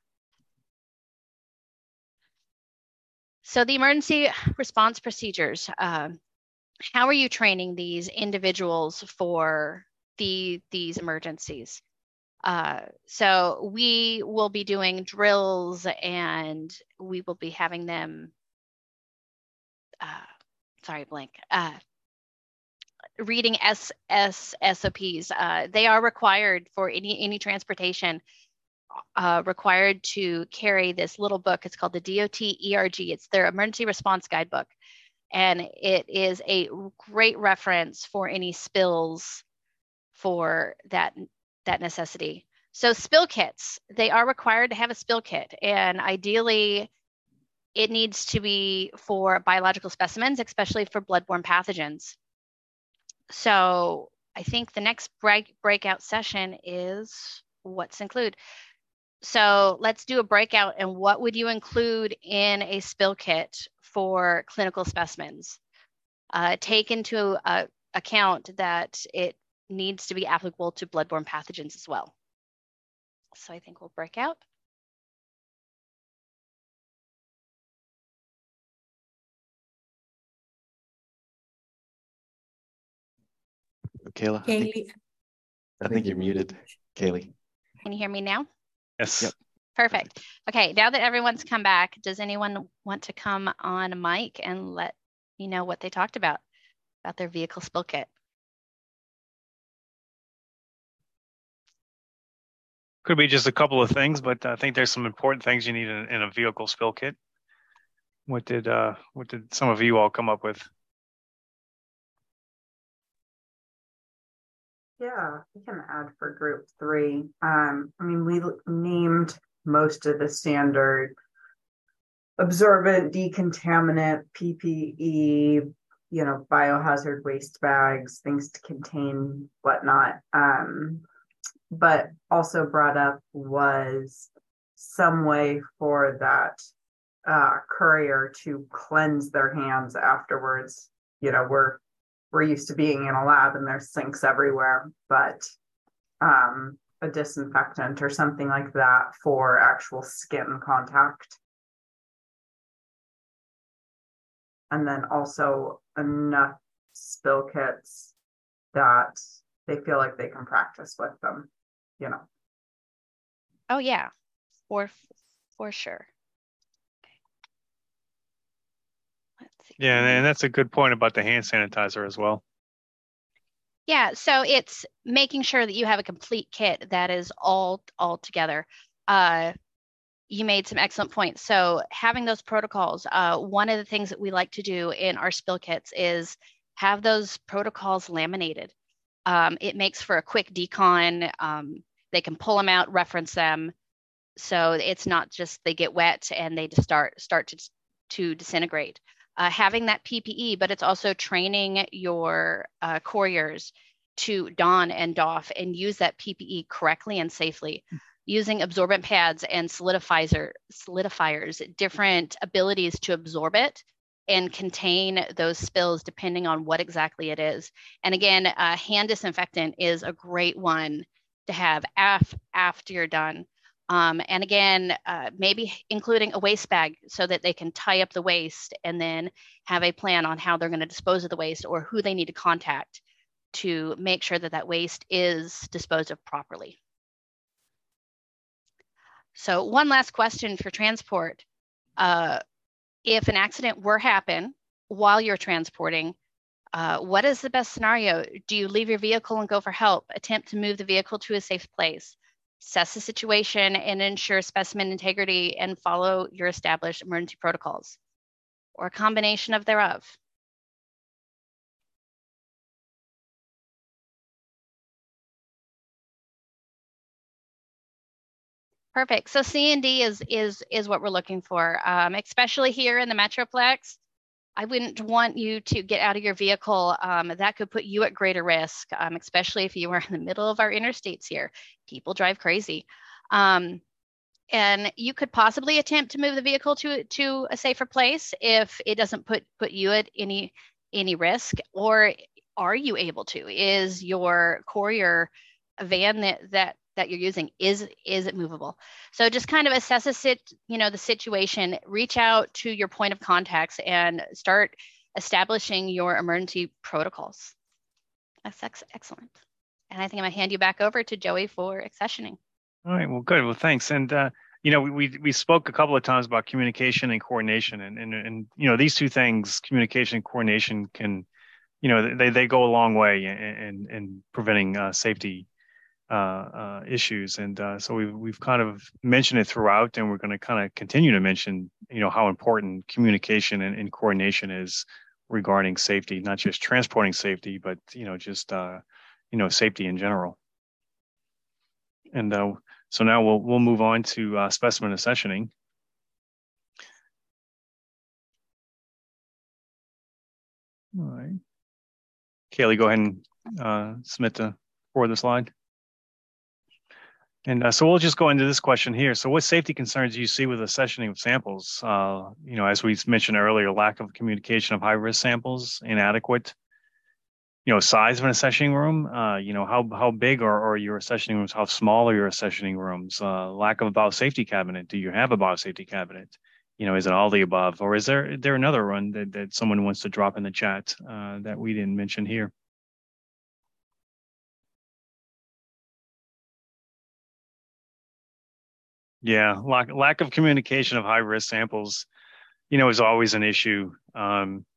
So the emergency response procedures, uh, how are you training these individuals for the, these emergencies? Uh, so we will be doing drills, and we will be having them, uh, sorry, blank, uh, reading S S S O Ps. Uh, they are required for any, any transportation, uh, required to carry this little book. It's called the D O T E R G. It's their emergency response guidebook. And it is a great reference for any spills for that, that necessity. So spill kits, they are required to have a spill kit, and ideally it needs to be for biological specimens, especially for bloodborne pathogens. So I think the next break, breakout session is what's included. So let's do a breakout, and what would you include in a spill kit for clinical specimens? Uh, take into uh, account that it needs to be applicable to bloodborne pathogens as well. So I think we'll break out. Kayla, I think, I think you're muted, Kaylee. Can you hear me now? Yes. Yep. Perfect. Okay, now that everyone's come back, does anyone want to come on mic and let me know what they talked about, about their vehicle spill kit? Could be just a couple of things, but I think there's some important things you need in, in a vehicle spill kit. What did uh, what did some of you all come up with? Yeah, we can add for group three. Um, I mean, we named most of the standard absorbent, decontaminant, P P E, you know, biohazard waste bags, things to contain whatnot. Um, but also brought up was some way for that uh, courier to cleanse their hands afterwards. You know, we're we're used to being in a lab and there's sinks everywhere, but um, a disinfectant or something like that for actual skin contact. And then also enough spill kits that they feel like they can practice with them, you know. Oh yeah, for for sure. Let's see. Yeah, and that's a good point about the hand sanitizer as well. Yeah, so it's making sure that you have a complete kit that is all all together. Uh, you made some excellent points. So having those protocols, uh, one of the things that we like to do in our spill kits is have those protocols laminated. Um, it makes for a quick decon. Um, they can pull them out, reference them. So it's not just they get wet and they just start start to, to disintegrate. Uh, having that P P E, but it's also training your uh, couriers to don and doff and use that P P E correctly and safely, using absorbent pads and solidifier, solidifiers, different abilities to absorb it and contain those spills depending on what exactly it is. And again, uh, hand disinfectant is a great one to have af after you're done. Um, and again, uh, maybe including a waste bag so that they can tie up the waste and then have a plan on how they're going to dispose of the waste or who they need to contact to make sure that that waste is disposed of properly. So one last question for transport. Uh, if an accident were to happen while you're transporting, uh, what is the best scenario? Do you leave your vehicle and go for help, attempt to move the vehicle to a safe place, assess the situation and ensure specimen integrity and follow your established emergency protocols, or a combination of thereof? Perfect. So C and D is is is what we're looking for, um, especially here in the Metroplex. I wouldn't want you to get out of your vehicle. Um, that could put you at greater risk, um, especially if you were in the middle of our interstates here. People drive crazy. Um, and you could possibly attempt to move the vehicle to, to a safer place if it doesn't put, put you at any, any risk. Or are you able to? Is your courier van that, that that you're using, is is it movable? So just kind of assess a sit, you know, the situation, reach out to your point of contacts and start establishing your emergency protocols. That's ex excellent. And I think I'm gonna hand you back over to Joey for accessioning. All right, well, good. Well, thanks. And, uh, you know, we, we we spoke a couple of times about communication and coordination, and, and, and you know, these two things, communication and coordination, can, you know, they, they go a long way in, in, in preventing uh, safety Uh, uh, issues. And uh, so we've, we've kind of mentioned it throughout, and we're going to kind of continue to mention, you know, how important communication and, and coordination is regarding safety, not just transporting safety, but, you know, just, uh, you know, safety in general. And uh, so now we'll, we'll move on to uh, specimen accessioning. All right. Kaylee, go ahead and uh, submit the forward the slide. And uh, so we'll just go into this question here. So what safety concerns do you see with accessioning of samples? Uh, you know, as we mentioned earlier, lack of communication of high-risk samples, inadequate, you know, size of an accessioning room, uh, you know, how how big are, are your accessioning rooms? How small are your accessioning rooms? Uh, lack of a biosafety cabinet. Do you have a biosafety cabinet? You know, is it all the above? Or is there, is there another one that, that someone wants to drop in the chat uh, that we didn't mention here? Yeah, lack, lack of communication of high risk samples, you know, is always an issue. Um,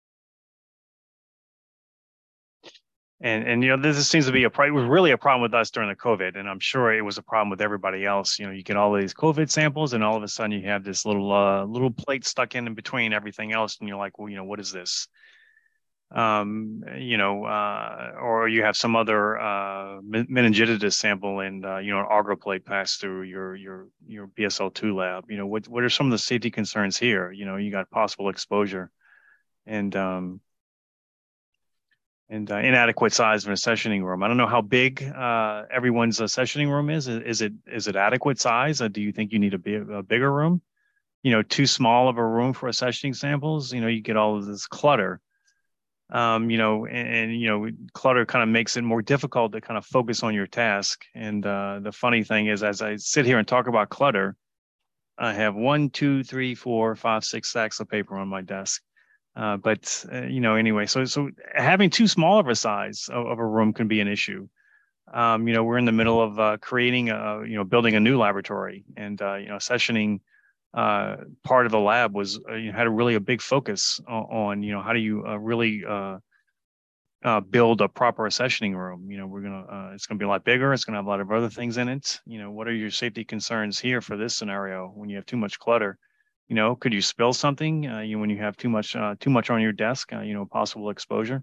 and, and, you know, this seems to be a, it was really a problem with us during the COVID, and I'm sure it was a problem with everybody else. You know, you get all of these COVID samples, and all of a sudden you have this little, uh, little plate stuck in, in between everything else. And you're like, well, you know, what is this? Um, you know, uh, or you have some other uh, meningitis sample, and uh, you know, an agar plate passed through your your your B S L two lab. You know, what what are some of the safety concerns here? You know, you got possible exposure, and um, and uh, inadequate size of an accessioning room. I don't know how big uh, everyone's accessioning room is. Is it is it adequate size? Uh, do you think you need a, big, a bigger room? You know, too small of a room for accessioning samples. You know, you get all of this clutter. Um, you know, and, and, you know, clutter kind of makes it more difficult to kind of focus on your task. And uh, the funny thing is, as I sit here and talk about clutter, I have one, two, three, four, five, six stacks of paper on my desk. Uh, but, uh, you know, anyway, so so having too small of a size of, of a room can be an issue. Um, you know, we're in the middle of uh, creating, a, you know, building a new laboratory, and, uh, you know, accessioning uh, part of the lab was, uh, you know, had a really a big focus on, on you know, how do you uh, really uh, uh, build a proper accessioning room? You know, we're going to, uh, it's going to be a lot bigger. It's going to have a lot of other things in it. You know, what are your safety concerns here for this scenario when you have too much clutter? You know, could you spill something uh, you, when you have too much, uh, too much on your desk, uh, you know, possible exposure?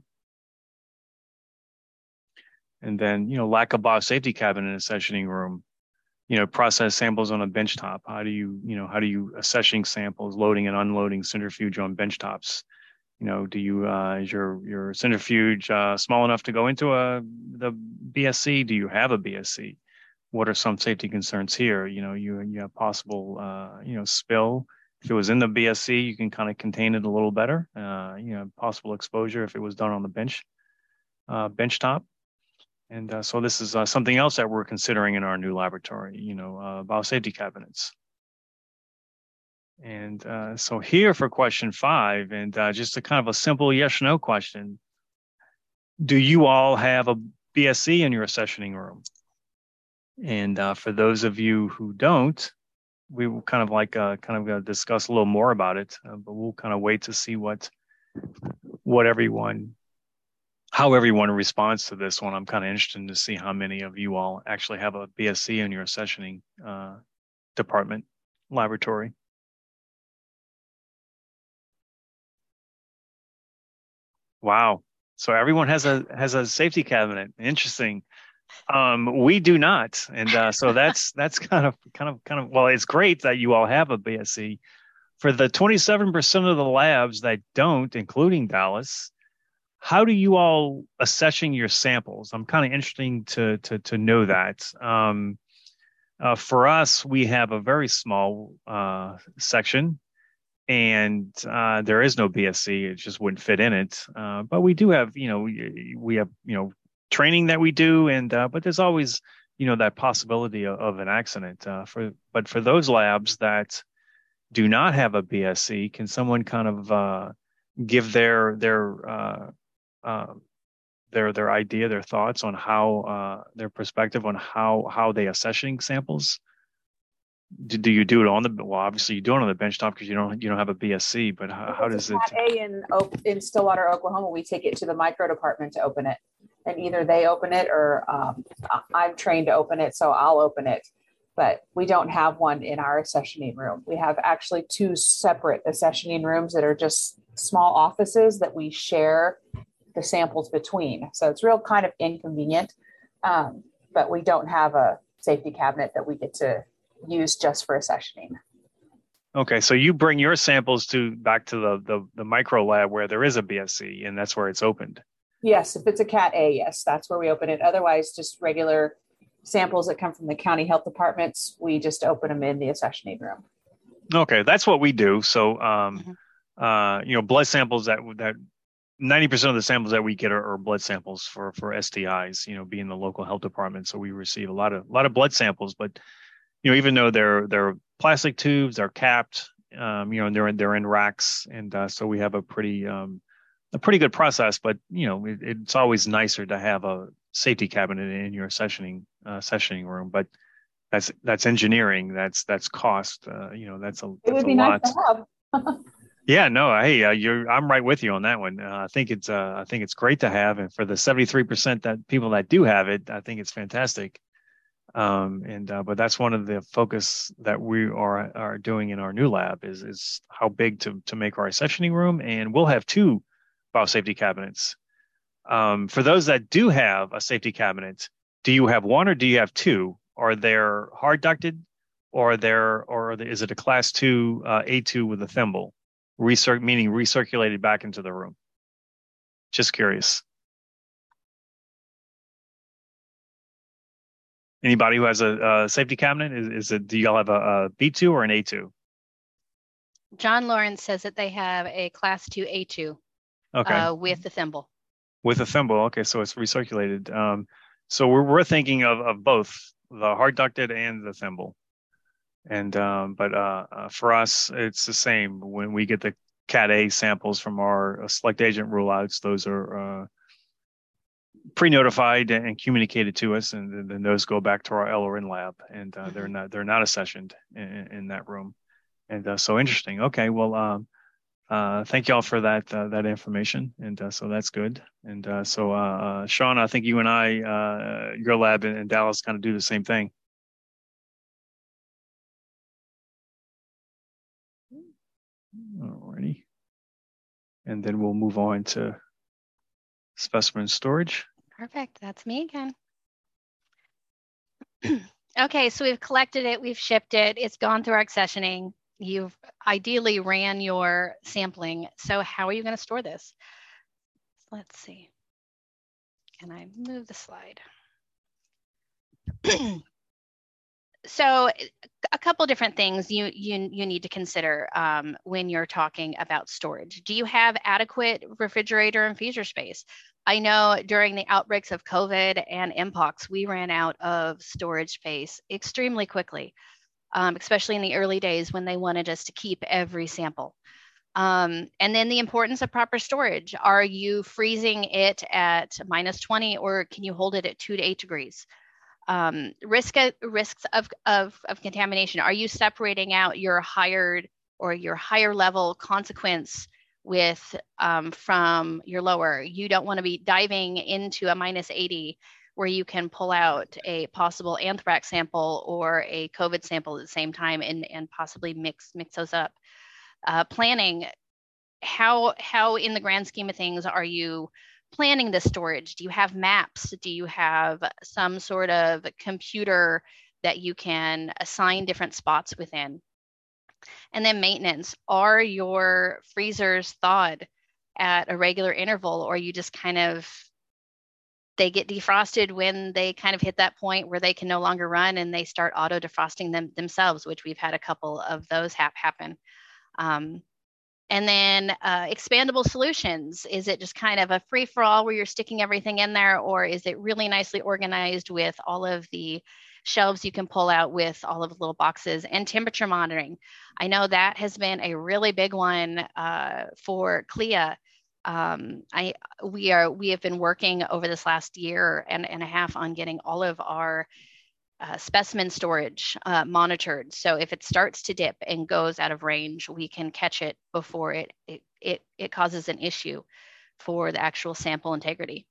And then, you know, lack of biosafety cabinet in a accessioning room. You know, process samples on a bench top. How do you, you know, how do you accessioning samples, loading and unloading centrifuge on bench tops? You know, do you, uh, is your, your centrifuge uh, small enough to go into a, the B S C? Do you have a B S C? What are some safety concerns here? You know, you, you have possible, uh, you know, spill. If it was in the B S C, you can kind of contain it a little better. Uh, you know, possible exposure if it was done on the bench, uh, bench top. And uh, so this is uh, something else that we're considering in our new laboratory, you know, uh, biosafety cabinets. And uh, so here for question five, and uh, just a kind of a simple yes or no question. Do you all have a B S C in your accessioning room? And uh, for those of you who don't, we will kind of like uh, kind of uh, discuss a little more about it, uh, but we'll kind of wait to see what what everyone how everyone responds to this one. I'm kind of interested to see how many of you all actually have a B S C in your accessioning uh, department laboratory. Wow. So everyone has a has a safety cabinet. Interesting. Um, we do not, and uh, so that's that's kind of kind of kind of well, it's great that you all have a B S C. for the twenty-seven percent of the labs that don't, including Dallas, how do you all accessing your samples? I'm kind of interesting to, to, to know that. Um, uh, for us, we have a very small uh, section, and uh, there is no B S C. It just wouldn't fit in it. Uh, but we do have, you know, we, we have, you know, training that we do, and uh, but there's always, you know, that possibility of, of an accident. Uh, for but for those labs that do not have a B S C, can someone kind of uh, give their their uh, uh, their their idea, their thoughts on how uh, their perspective on how how they are accessing samples? Do, do you do it on the well? Obviously, you do it on the benchtop because you don't you don't have a B S C. But how, how does it? Cat A in in Stillwater, Oklahoma, we take it to the micro department to open it, and either they open it or um, I'm trained to open it, so I'll open it. But we don't have one in our accessioning room. We have actually two separate accessioning rooms that are just small offices that we share the samples between. So it's real kind of inconvenient, um, but we don't have a safety cabinet that we get to use just for accessioning. Okay, so you bring your samples to back to the, the the micro lab where there is a B S C, and that's where it's opened. Yes, if it's a Cat A, yes, that's where we open it. Otherwise, just regular samples that come from the county health departments, we just open them in the accessioning room. Okay, that's what we do. So, um, mm-hmm. uh, you know, blood samples that that ninety percent of the samples that we get are, are blood samples for for S T Is. You know, being the local health department, so we receive a lot of a lot of blood samples. But you know, even though they're they're plastic tubes, they're capped. Um, you know, and they're in, they're in racks, and uh, so we have a pretty um, a pretty good process. But you know, it, it's always nicer to have a safety cabinet in your sessioning uh, sessioning room. But that's that's engineering. That's that's cost. Uh, you know, that's a that's it would a be lot. nice to have. Yeah, no, hey, uh, you're I'm right with you on that one. Uh, I think it's uh, I think it's great to have, and for the seventy-three percent that people that do have it, I think it's fantastic. Um, and uh, but that's one of the focus that we are are doing in our new lab is is how big to to make our accessioning room, and we'll have two biosafety cabinets. Um, for those that do have a safety cabinet, do you have one or do you have two? Are they hard ducted, or are there or is it a class two uh, A two with a thimble? Recirc meaning recirculated back into the room. Just curious. Anybody who has a, a safety cabinet, is, is it? Do y'all have a, a B two or an A two? John Lawrence says that they have a class two A two. Okay. Uh, with the thimble. With a thimble. Okay, so it's recirculated. Um, so we're we're thinking of of both the hard ducted and the thimble. And um, but uh, uh, for us, it's the same. When we get the Cat A samples from our uh, select agent rule outs, those are uh, pre-notified and communicated to us, and then those go back to our L R N lab, and uh, mm-hmm. they're not they're not accessioned in, in that room. And uh, so interesting. Okay, well, um, uh, thank y'all for that uh, that information, and uh, so that's good. And uh, so, uh, uh, Sean, I think you and I, uh, your lab in, in Dallas, kind of do the same thing. Alrighty. And then we'll move on to specimen storage. Perfect. That's me again. Okay, so we've collected it, we've shipped it, it's gone through our accessioning. You've ideally ran your sampling. So how are you going to store this? Let's see. Can I move the slide? So a couple different things you, you, you need to consider um, when you're talking about storage. Do you have adequate refrigerator and freezer space? I know during the outbreaks of COVID and Mpox, we ran out of storage space extremely quickly, um, especially in the early days when they wanted us to keep every sample. Um, and then the importance of proper storage. Are you freezing it at minus twenty, or can you hold it at two to eight degrees? Um, risk risks of, of, of contamination. Are you separating out your higher or your higher level consequence with um, from your lower? You don't want to be diving into a minus eighty where you can pull out a possible anthrax sample or a COVID sample at the same time and, and possibly mix mix those up. Uh, planning, how how in the grand scheme of things are you planning the storage? Do you have maps? Do you have some sort of computer that you can assign different spots within? And then maintenance. Are your freezers thawed at a regular interval, or you just kind of, they get defrosted when they kind of hit that point where they can no longer run and they start auto defrosting them themselves, which we've had a couple of those ha- happen. Um, and then uh, expandable solutions. Is it just kind of a free for all where you're sticking everything in there, or is it really nicely organized with all of the shelves you can pull out with all of the little boxes? And temperature monitoring. I know that has been a really big one uh, for C L I A. Um, I we are we have been working over this last year and, and a half on getting all of our uh, specimen storage uh, monitored. So if it starts to dip and goes out of range, we can catch it before it it it, it causes an issue for the actual sample integrity.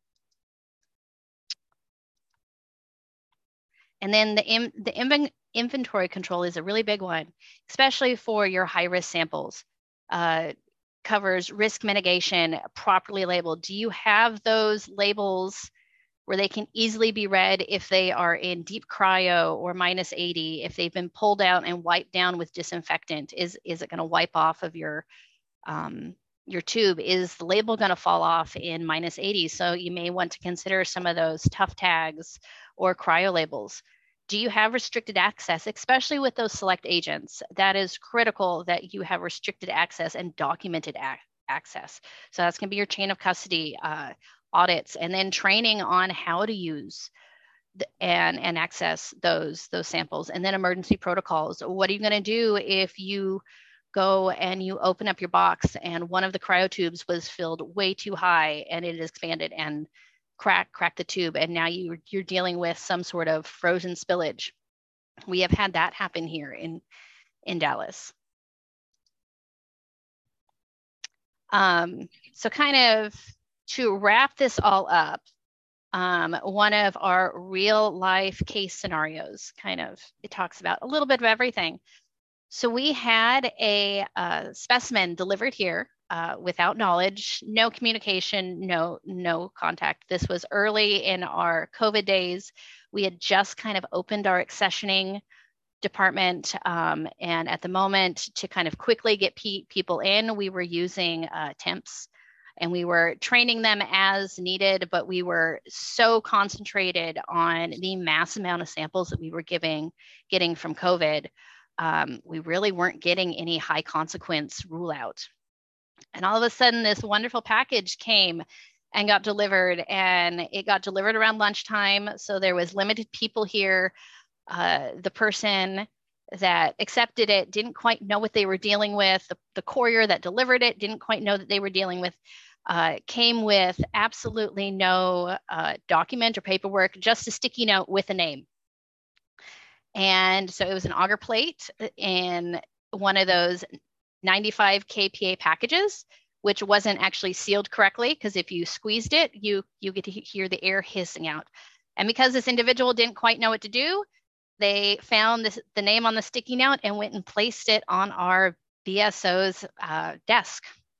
And then the in, the inv inventory control is a really big one, especially for your high risk samples. Uh, covers risk mitigation, properly labeled. Do you have those labels where they can easily be read if they are in deep cryo or minus eighty, if they've been pulled out and wiped down with disinfectant? Is, is it going to wipe off of your, um, your tube? Is the label going to fall off in minus eighty? So you may want to consider some of those tough tags or cryo labels. Do you have restricted access, especially with those select agents? That is critical that you have restricted access and documented ac access. So that's going to be your chain of custody uh, audits, and then training on how to use the, and, and access those, those samples, and then emergency protocols. What are you going to do if you go and you open up your box and one of the cryo tubes was filled way too high and it expanded and crack crack the tube, and now you you're dealing with some sort of frozen spillage? We have had that happen here in in Dallas. Um, so kind of to wrap this all up, um, one of our real life case scenarios, kind of, it talks about a little bit of everything. So we had a, a specimen delivered here uh, without knowledge, no communication, no, no contact. This was early in our COVID days. We had just kind of opened our accessioning department. Um, and at the moment, to kind of quickly get pe people in, we were using uh, temps, and we were training them as needed, but we were so concentrated on the mass amount of samples that we were giving, getting from COVID. Um, we really weren't getting any high consequence rule out. And all of a sudden, this wonderful package came and got delivered, and it got delivered around lunchtime. So there was limited people here. Uh, the person that accepted it didn't quite know what they were dealing with. The, the courier that delivered it didn't quite know that they were dealing with. Uh, came with absolutely no uh, document or paperwork, just a sticky note with a name. And so it was an agar plate in one of those ninety-five K P A packages, which wasn't actually sealed correctly, because if you squeezed it, you, you get to hear the air hissing out. And because this individual didn't quite know what to do, they found this, the name on the sticky note and went and placed it on our B S O's uh, desk.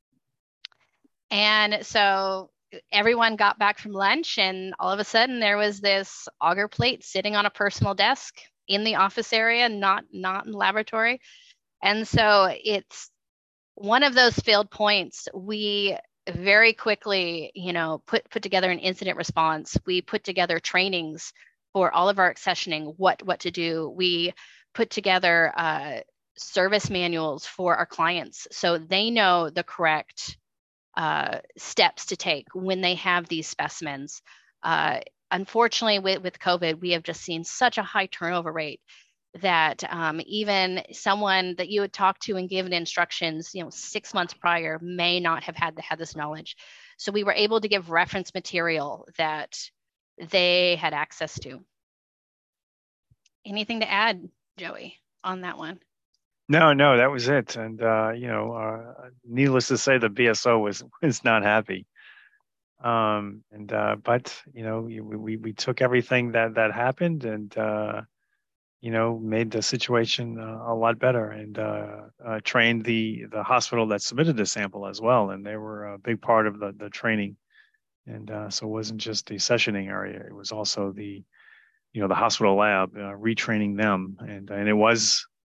And so everyone got back from lunch, and all of a sudden there was this agar plate sitting on a personal desk in the office area, not, not in the laboratory. And so it's one of those failed points. We very quickly, you know, put, put together an incident response. We put together trainings for all of our accessioning, what, what to do. We put together uh, service manuals for our clients, so they know the correct uh, steps to take when they have these specimens. Uh, unfortunately, with, with COVID, we have just seen such a high turnover rate that um, even someone that you would talk to and given instructions, you know, six months prior may not have had, had this knowledge. So we were able to give reference material that they had access to. Anything to add, Joey, on that one? No, no, that was it. And, uh, you know, uh, needless to say, the B S O was, was not happy. Um, and, uh, but, you know, we, we, we took everything that, that happened and, uh, you know, made the situation uh, a lot better, and uh, uh, trained the, the hospital that submitted the sample as well. And they were a big part of the, the training. And uh, so it wasn't just the sessioning area, it was also the, you know, the hospital lab, uh, retraining them. And, and it was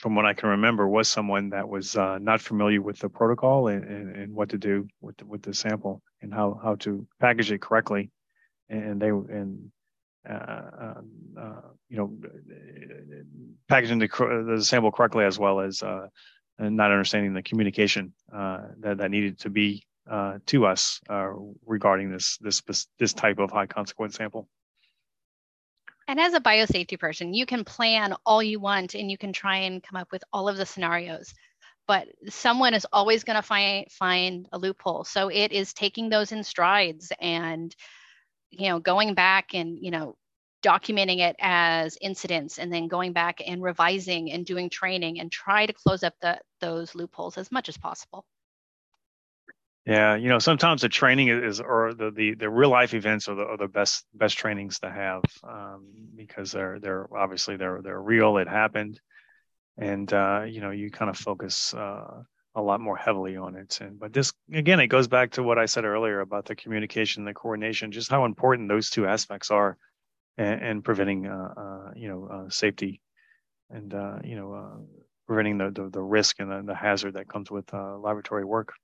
from what I can remember, was someone that was uh, not familiar with the protocol and, and, and what to do with the, with the sample and how, how to package it correctly. And they and uh, uh, you know packaging the, the sample correctly, as well as uh, and not understanding the communication uh, that that needed to be uh, to us uh, regarding this this this type of high consequence sample. And as a biosafety person, you can plan all you want and you can try and come up with all of the scenarios, but someone is always going to find find a loophole. So it is taking those in strides and, you know, going back and, you know, documenting it as incidents and then going back and revising and doing training and try to close up the, those loopholes as much as possible. Yeah, you know, sometimes the training is, or the the, the real life events are the, are the best best trainings to have um, because they're they're obviously they're they're real. It happened, and uh, you know, you kind of focus uh, a lot more heavily on it. And but this again, it goes back to what I said earlier about the communication, the coordination, just how important those two aspects are, and, and preventing uh, uh, you know uh, safety, and uh, you know uh, preventing the, the the risk and the, the hazard that comes with uh, laboratory work.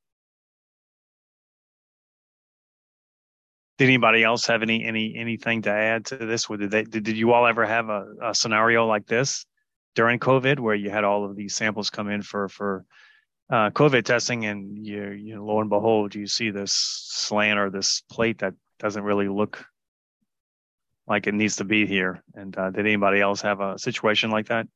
Did anybody else have any any anything to add to this? Did they did, did you all ever have a, a scenario like this during COVID, where you had all of these samples come in for for uh, COVID testing, and you you know, lo and behold, you see this slant or this plate that doesn't really look like it needs to be here? And uh, did anybody else have a situation like that?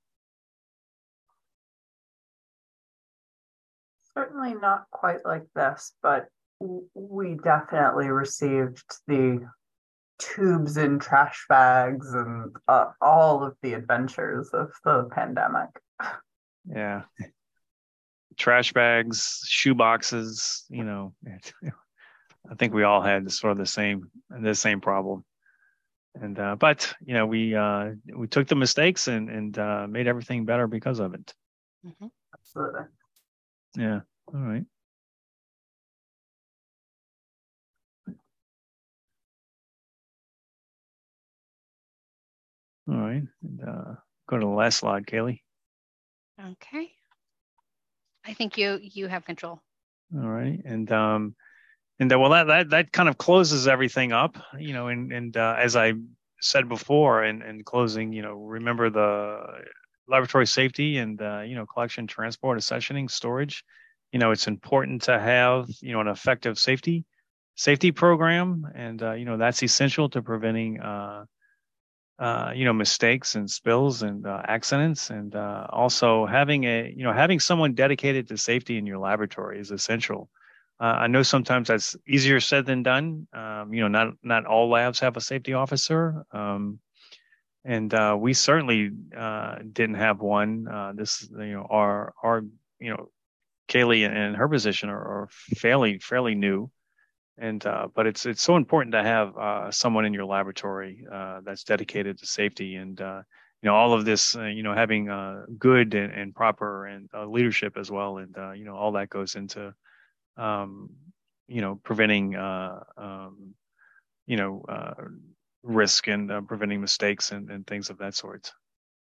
Certainly not quite like this, but we definitely received the tubes in trash bags and uh, all of the adventures of the pandemic. Yeah. Trash bags, shoe boxes, you know, I think we all had sort of the same, the same problem. And, uh, but, you know, we, uh, we took the mistakes and, and, uh, made everything better because of it. Mm-hmm. Absolutely. Yeah. All right. All right. And, uh, go to the last slide, Kaylee. Okay. I think you you have control. All right. And um and that, well that that that kind of closes everything up, you know, and and uh, as I said before in, in closing, you know, remember the laboratory safety and uh, you know, collection, transport, accessioning, storage. You know, it's important to have, you know, an effective safety safety program, and uh, you know, that's essential to preventing uh Uh, you know, mistakes and spills and uh, accidents, and uh, also having a, you know, having someone dedicated to safety in your laboratory is essential. Uh, I know sometimes that's easier said than done. Um, you know, not not all labs have a safety officer, um, and uh, we certainly uh, didn't have one. Uh, this, you know, our our, you know, Kaylee and her position are, are fairly fairly new. And uh, but it's it's so important to have uh, someone in your laboratory uh, that's dedicated to safety, and uh, you know, all of this, uh, you know, having uh, good and, and proper and uh, leadership as well, and uh, you know, all that goes into um, you know, preventing uh, um, you know uh, risk and uh, preventing mistakes and, and things of that sort.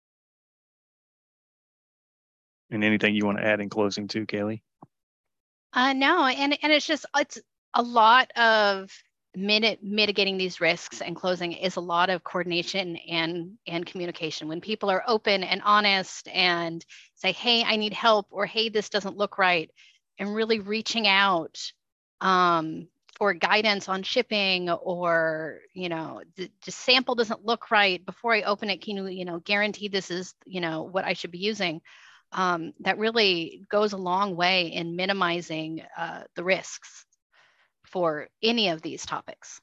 And anything you want to add in closing too, Kaylee? Uh, no, and and it's just it's. A lot of minute mitigating these risks and closing is a lot of coordination and and communication. When people are open and honest and say, hey, I need help, or hey, this doesn't look right, and really reaching out um, for guidance on shipping, or, you know, the, the sample doesn't look right, before I open it, can you, you know, guarantee this is, you know, what I should be using? Um, that really goes a long way in minimizing uh, the risks for any of these topics.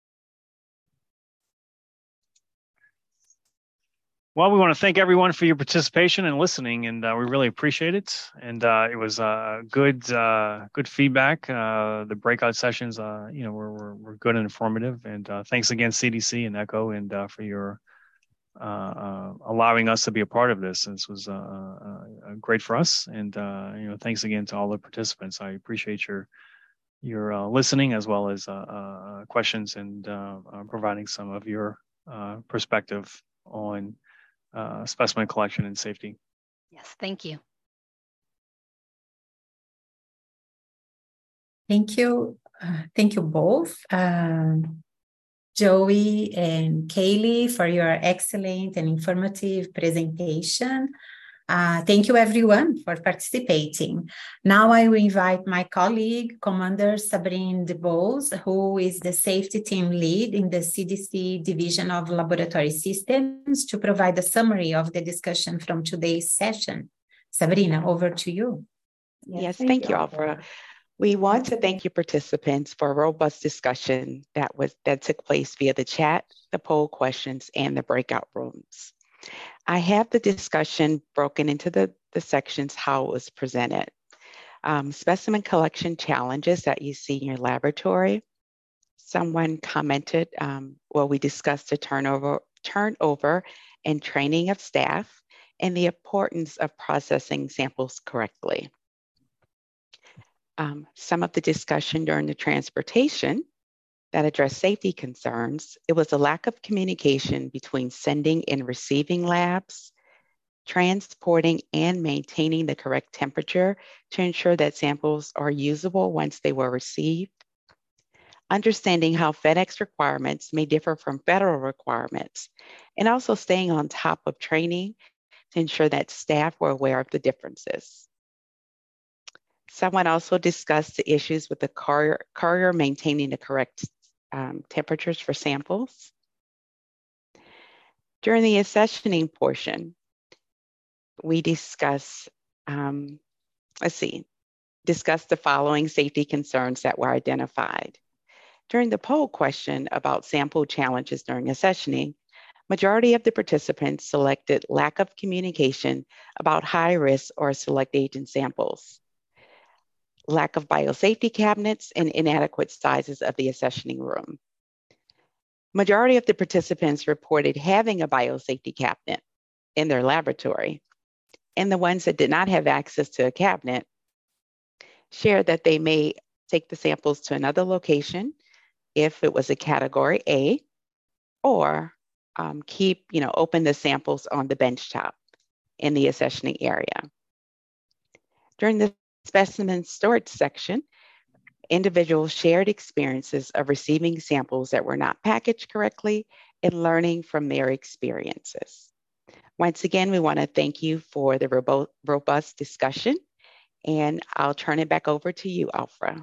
Well, we want to thank everyone for your participation and listening, and uh, we really appreciate it. And uh, it was uh, good, uh, good feedback. Uh, the breakout sessions, uh, you know, were, were were good and informative. And uh, thanks again, C D C and ECHO, and uh, for your uh, uh, allowing us to be a part of this. This was uh, uh, great for us. And uh, you know, thanks again to all the participants. I appreciate your. your uh, listening, as well as uh, uh, questions, and uh, uh, providing some of your uh, perspective on uh, specimen collection and safety. Yes, thank you. Thank you. Uh, thank you both, um, Joey and Kaylee, for your excellent and informative presentation. Uh, thank you, everyone, for participating. Now I will invite my colleague, Commander Sabrine DeBose, who is the safety team lead in the C D C Division of Laboratory Systems, to provide a summary of the discussion from today's session. Sabrina, over to you. Yes, yes thank, thank you, Alfra. We want to thank you participants for a robust discussion that was that took place via the chat, the poll questions, and the breakout rooms. I have the discussion broken into the, the sections how it was presented. Um, specimen collection challenges that you see in your laboratory. Someone commented, um, well, we discussed the turnover, turnover and training of staff and the importance of processing samples correctly. Um, some of the discussion during the transportation that addressed safety concerns, it was a lack of communication between sending and receiving labs, transporting and maintaining the correct temperature to ensure that samples are usable once they were received, understanding how FedEx requirements may differ from federal requirements, and also staying on top of training to ensure that staff were aware of the differences. Someone also discussed the issues with the courier, courier maintaining the correct um, temperatures for samples. During the accessioning portion, we discuss, um, let's see, discuss the following safety concerns that were identified. During the poll question about sample challenges during accessioning, majority of the participants selected lack of communication about high risk or select agent samples, lack of biosafety cabinets, and inadequate sizes of the accessioning room. Majority of the participants reported having a biosafety cabinet in their laboratory, and the ones that did not have access to a cabinet shared that they may take the samples to another location if it was a category A, or um, keep, you know, open the samples on the benchtop in the accessioning area. During the specimen storage section, individuals shared experiences of receiving samples that were not packaged correctly and learning from their experiences. Once again, we want to thank you for the robo robust discussion, and I'll turn it back over to you, Alfra.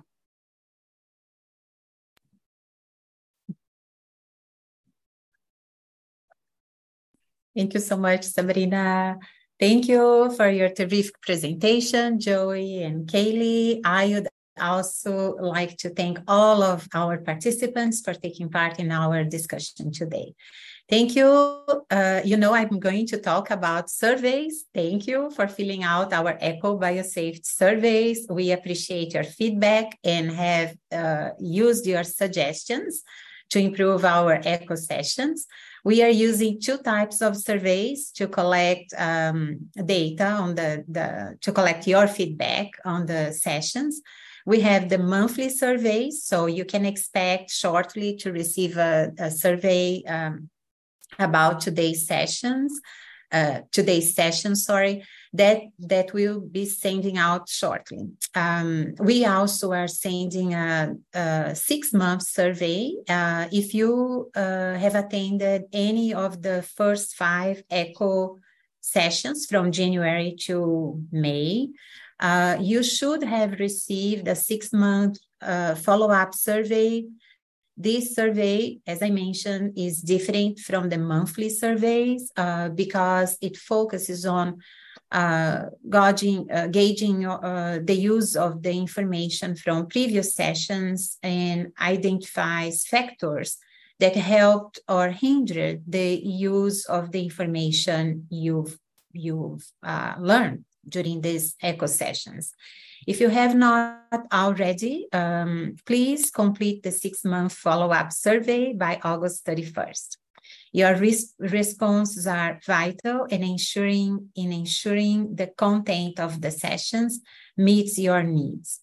Thank you so much, Sabrina. Thank you for your terrific presentation, Joey and Kaylee. I would also like to thank all of our participants for taking part in our discussion today. Thank you. Uh, you know, I'm going to talk about surveys. Thank you for filling out our Echo Biosafety surveys. We appreciate your feedback and have uh, used your suggestions to improve our Echo sessions. We are using two types of surveys to collect um, data on the, the, to collect your feedback on the sessions. We have the monthly surveys, so you can expect shortly to receive a, a survey um, about today's sessions, uh, today's session, sorry, that, that we'll be sending out shortly. Um, we also are sending a, a six-month survey. Uh, if you uh, have attended any of the first five Echo sessions from January to May, uh, you should have received a six-month uh, follow-up survey. This survey, as I mentioned, is different from the monthly surveys uh, because it focuses on uh, gauging, uh, gauging uh, the use of the information from previous sessions and identifies factors that helped or hindered the use of the information you've, you've uh, learned during these Echo sessions. If you have not already, um, please complete the six-month follow-up survey by August thirty-first. Your res responses are vital in ensuring, in ensuring the content of the sessions meets your needs.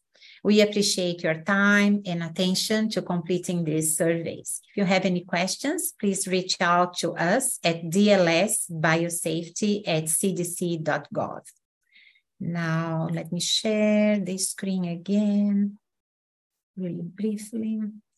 We appreciate your time and attention to completing these surveys. If you have any questions, please reach out to us at d l s biosafety at c d c dot gov. Now, let me share the screen again, really briefly.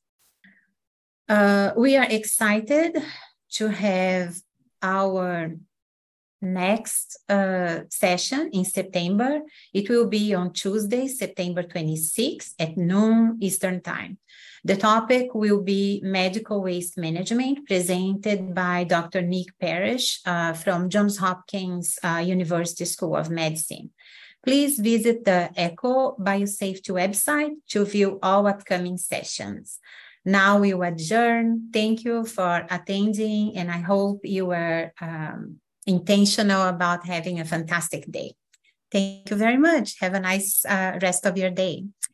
Uh, we are excited to have our next uh, session in September. It will be on Tuesday, September twenty-sixth at noon Eastern Time. The topic will be medical waste management, presented by Doctor Nick Parrish uh, from Johns Hopkins uh, University School of Medicine. Please visit the ECHO Biosafety website to view all upcoming sessions. Now we will adjourn. Thank you for attending, and I hope you were um, intentional about having a fantastic day. Thank you very much. Have a nice uh, rest of your day.